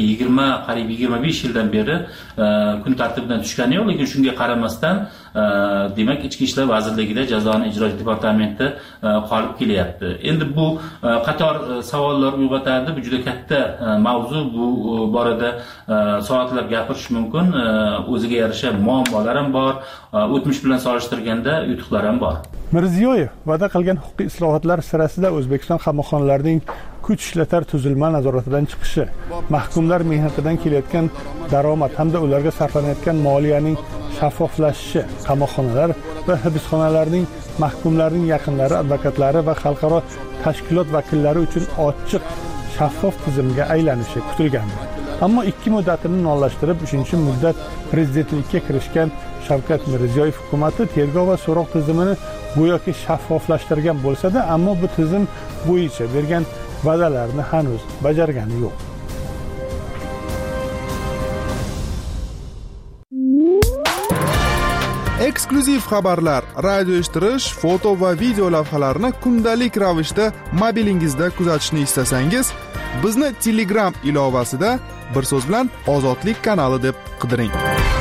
S4: 25 yildan beri kun tartibidan tushgani yo'q, lekin shunga qaramasdan demak Ichki ishlar vazirligida jazoni ijro departamenti qolib kelyapti. Endi bu qator savollar uyg'otadi. Bu juda katta mavzu. Bu borada soatlab gapirish mumkin. O'ziga yarasha muammolar ham bor. O'tmish bilan solishtirganda yutuqlar ham bor.
S8: Mirziyoyev va'da qilgan huquqiy islohotlar sirasida O'zbekiston qamoqxonalarining kuch ishlatar tuzilma nazoratidan chiqishi, mahkumlar mehnatidan kelayotgan daromad hamda ularga sarflanayotgan moliyaning shaffoflashishi, qamoqxonalar va hibsxonalarning mahkumlarning yaqinlari, advokatlari va xalqaro tashkilot vakillari uchun ochiq, shaffof tizimga aylanishi kutilgandi. Ammo 2 muddatini nolashtirib, 3-muddat prezidentlikka kirishgan Shavkat Mirziyoyev hukumati tergov va so'roq tizimini go'yoki shaffoflashtirgan bo'lsa-da, ammo bu tizim bo'yicha bergan va'dalarni hanuz bajargani yo'q.
S17: Eksklyuziv xabarlar, radio eshittirish, foto va video lavhalarni kundalik ravishda mobilingizda kuzatishni istasangiz, bizni Telegram ilovasida bir so'z bilan Ozodlik kanali deb qidiring.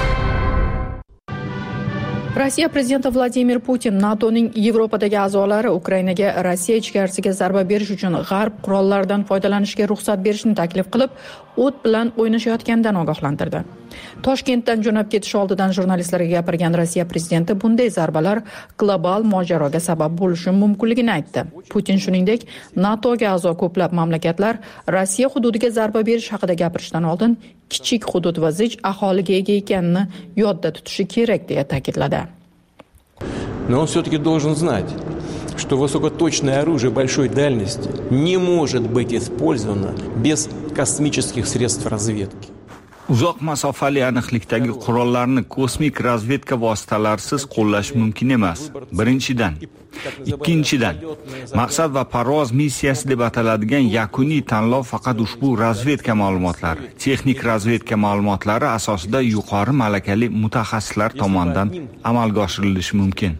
S2: Rossiya prezidenti Vladimir Putin NATOning Yevropadagi a'zolari Ukrainaga Rossiya ichkarisiga zarba berish uchun g'arb qurollaridan foydalanishga ruxsat berishni taklif qilib, o't bilan o'ynashayotganidan ogohlantirdi. Toshkentdan jo'nab ketish oldidan jurnalistlarga gapirgan Rossiya prezidenti bunday zarbalar global mojaroga sabab bo'lishi mumkinligini aytdi. Putin shuningdek, NATOga a'zo ko'plab mamlakatlar Rossiya hududiga zarba berish haqida gapirishdan oldin kichik hudud va zich aholiga ega ekanini yodda tutishi kerak deya ta'kidladi.
S18: Но он все-таки должен знать, что высокоточное оружие большой дальности не может быть использовано без космических средств разведки.
S12: Uzoq masofali aniqlikdagi qurollarni kosmik razvedka vositalarisiz qo'llash mumkin emas. Birinchidan. Ikkinchidan, maqsad va parvoz missiyasi deb ataladigan yakuniy tanlov faqat ushbu razvedka ma'lumotlari, texnik razvedka ma'lumotlari asosida yuqori malakali mutaxassislar tomonidan amalga oshirilishi mumkin.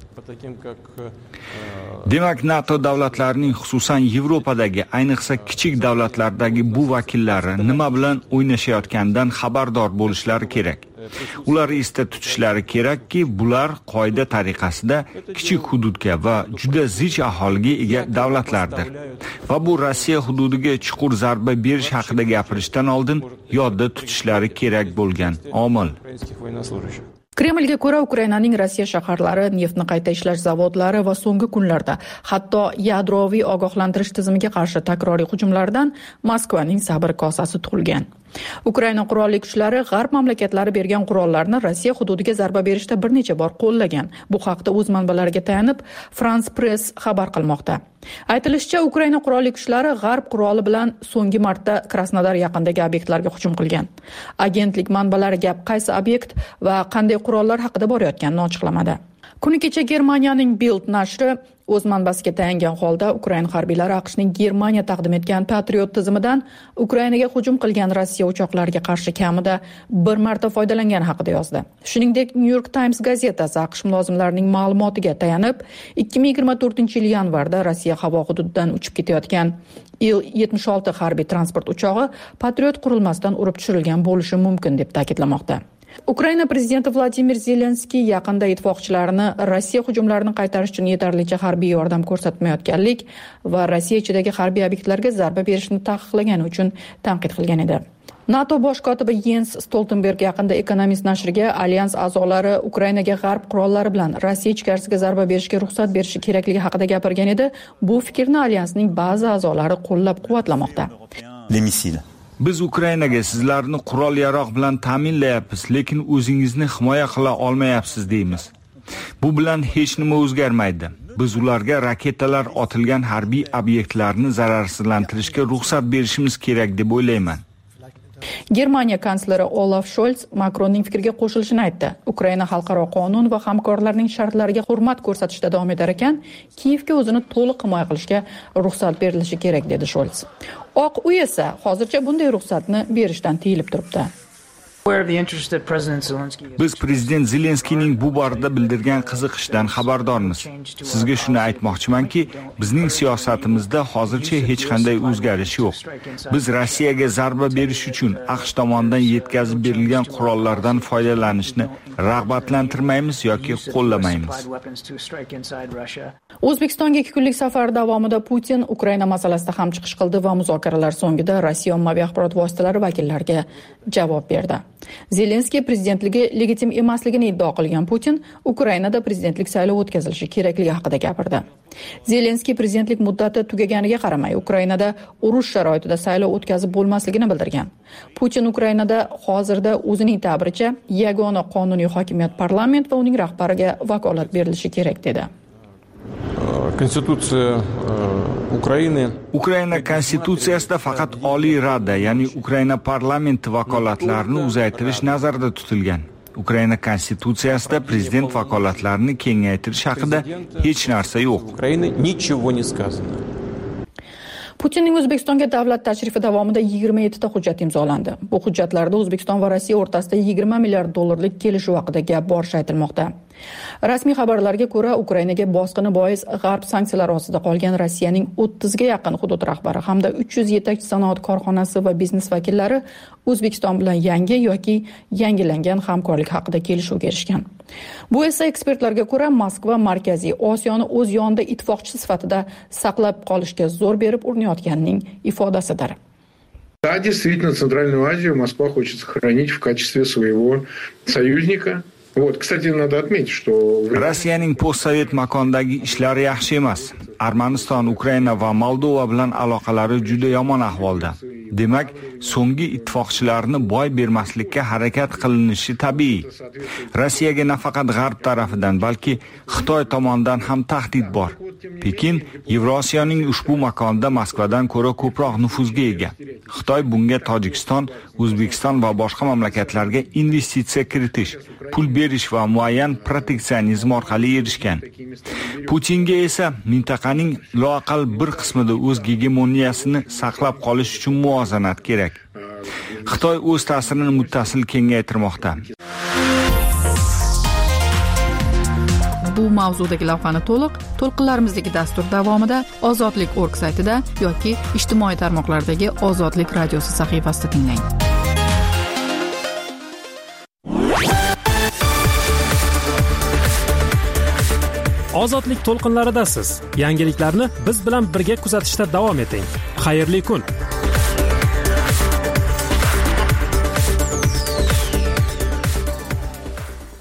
S12: Demak, NATO davlatlarining, xususan Yevropadagi, ayniqsa kichik davlatlardagi bu vakillari nima bilan o'ynashayotganidan xabardor bo'lishlari kerak. Ular esda tutishlari kerakki, bular qoida tariqasida kichik hududga va juda zich aholiga ega davlatlardir. Va bu Rossiya hududiga chuqur zarba berish haqida gapirishdan oldin yodda tutishlari kerak bo'lgan omil.
S2: Kremlga ko'ra, Ukrainaning Rossiya shaharlari, neftni qayta ishlash zavodlari va so'nggi kunlarda hatto yadroviy ogohlantirish tizimiga qarshi takroriy hujumlardan Moskvaning sabr kosasi to'lgan. Ukraina qurolli kuchlari g'arb mamlakatlari bergan qurollarni Rossiya hududiga zarba berishda bir necha bor qo'llagan. Bu haqda o'z manbalariga tayanib France Press xabar qilmoqda. Aytilishicha, Ukraina qurolli kuchlari g'arb quroli bilan so'nggi marta Krasnodar yaqinidagi obyektlarga hujum qilgan. Agentlik manbalari gap qaysi obyekt va qanday qurollar haqida borayotganini ochiqlamadi. Kuni kecha Germaniyaning Bild nashri o'z manbasiga tayangan holda Ukraina harbiylari AQShning Germaniya taqdim etgan Patriot tizimidan Ukrainaga hujum qilgan Rossiya uchoqlariga qarshi kamida bir marta foydalangani haqida yozdi. Shuningdek, New York Times gazetasi AQSh mulozimlarining ma'lumotiga tayanib, 2024-yil yanvarda Rossiya havo hududidan uchib ketayotgan Il-76 harbiy transport uchog'i Patriot qurilmasidan urib tushirilgan bo'lishi mumkin deb ta'kidlamoqda. Ukraina prezidenti Vladimir Zelenskiy yaqinda ittifoqchilarini Rossiya hujumlarini qaytarish uchun yetarlicha harbiy yordam ko'rsatmayotganlik va Rossiya ichidagi harbiy obyektlarga zarba berishni taqiqlagani uchun tanqid qilgan edi. NATO bosh kotibi Jens Stoltenberg yaqinda Economist nashriga alyans a'zolari Ukrainaga g'arb qurollari bilan Rossiya ichkarisiga zarba berishga ruxsat berishi kerakligi haqida gapirgan edi. Bu fikrni alyansning ba'zi a'zolari qo'llab-quvvatlamoqda.
S12: Biz Ukrainaga sizlarni qurol-yarog' bilan ta'minlayapmiz, lekin o'zingizni himoya qila olmayapsiz deymiz. Bu bilan hech nima o'zgarmaydi. Biz ularga raketalar otilgan harbiy obyektlarni zararsizlantirishga ruxsat berishimiz kerak deb o'ylayman.
S2: Germaniya kansleri Olaf Scholz Makronning fikriga qo'shilishini aytdi. Ukraina xalqaro qonun va hamkorlarning shartlariga hurmat ko'rsatishda davom etar ekan, Kiyevga o'zini to'liq himoya qilishga ruxsat berilishi kerak dedi Scholz. Oq uy esa hozircha bunday ruxsatni berishdan tiyilib turibdi.
S12: Biz prezident Zelenskiyning bu borada bildirgan qiziqishdan xabardormiz. Sizga shuni aytmoqchimanki, bizning siyosatimizda hozircha hech qanday o'zgarish yo'q. Biz Rossiyaga zarba berish uchun AQSh tomonidan yetkazib berilgan qurollardan foydalanishni rag'batlantirmaymiz yoki qo'llamaymiz.
S2: O'zbekistonga 2 kunlik safar davomida Putin Ukraina masalasida ham chiqish qildi va muzokaralar so'ngida Rossiya ommaviy axborot vositalari vakillariga javob berdi. Zelenskiy prezidentligi legitim emasligini iddao qilgan Putin Ukrainada prezidentlik saylovi o'tkazilishi kerakligi haqida gapirdi. Zelenskiy prezidentlik muddati tugaganiga qaramay Ukrainada urush sharoitida saylov o'tkazib bo'lmasligini bildirgan. Putin Ukrainada hozirda o'zining ta'biricha yagona qonuniy hokimiyat parlament va uning rahbariga vakolat berilishi kerak dedi.
S12: Ukraina konstitutsiyasida faqat Oliy Rada, ya'ni Ukraina parlamenti vakolatlarini uzaytirish nazarda tutilgan. Ukraina konstitutsiyasida prezident vakolatlarini kengaytirish haqida hech narsa yo'q.
S2: Putinning O'zbekistonga davlat tashrifi davomida 27 ta hujjat imzolandi. Bu hujjatlarda O'zbekiston va Rossiya o'rtasida 20 milliard dollarlik kelishuv haqida gap borishi aytilmoqda. Rasmiy xabarlarga ko'ra, Ukrainaga bosqini bois g'arb sanksiyalari ostida qolgan Rossiyaning 30 ga yaqin hudud rahbari hamda 300 yetakchi sanoat korxonasi va biznes vakillari O'zbekiston bilan yangi yoki yangilangan hamkorlik haqida kelishuvga erishgan. Bu esa ekspertlarga ko'ra Moskva Markaziy Osiyoni o'z yonida ittifoqchi sifatida saqlab qolishga zo'r berib urinayotganining ifodasidir.
S19: Да, действительно, Центральную Азию Москва хочет сохранить в качестве своего союзника. Вот, kстати, надо отметить, что
S12: Rossiyaning postsovet makondagi ishlari yaxshi emas. Armaniston, Ukraina va Moldova bilan aloqalari juda yomon ahvolda. Demak, so'nggi ittifoqchilarni boy bermaslikka harakat qilinishi tabiiy. Rossiyaga nafaqat G'arb tarafidan, balki Xitoy tomonidan ham tahdid bor. Pekin Yevrosiyoning ushbu makonda Moskvadan ko'ra ko'proq nufuzga ega. Xitoy bunga Tojikiston, O'zbekiston va boshqa mamlakatlarga investitsiya kiritish, pul berish va muayyan proteksionizm orqali erishgan. Putinga esa mintaqaning loaqal bir qismida o'z gegemoniyasini saqlab qolish uchun muvozanat kerak. Xitoy o'z ta'sirini muttasil kengaytirmoqda.
S2: Bu mavzudagi lavhani to'lqinlarimizdagi dastur davomida Ozodlik.org saytida yoki ijtimoiy tarmoqlardagi Ozodlik radiosi sahifasida tinglang.
S1: Ozodlik to'lqinlaridasiz. Yangiliklarni biz bilan birga kuzatishda davom eting. Xayrli kun.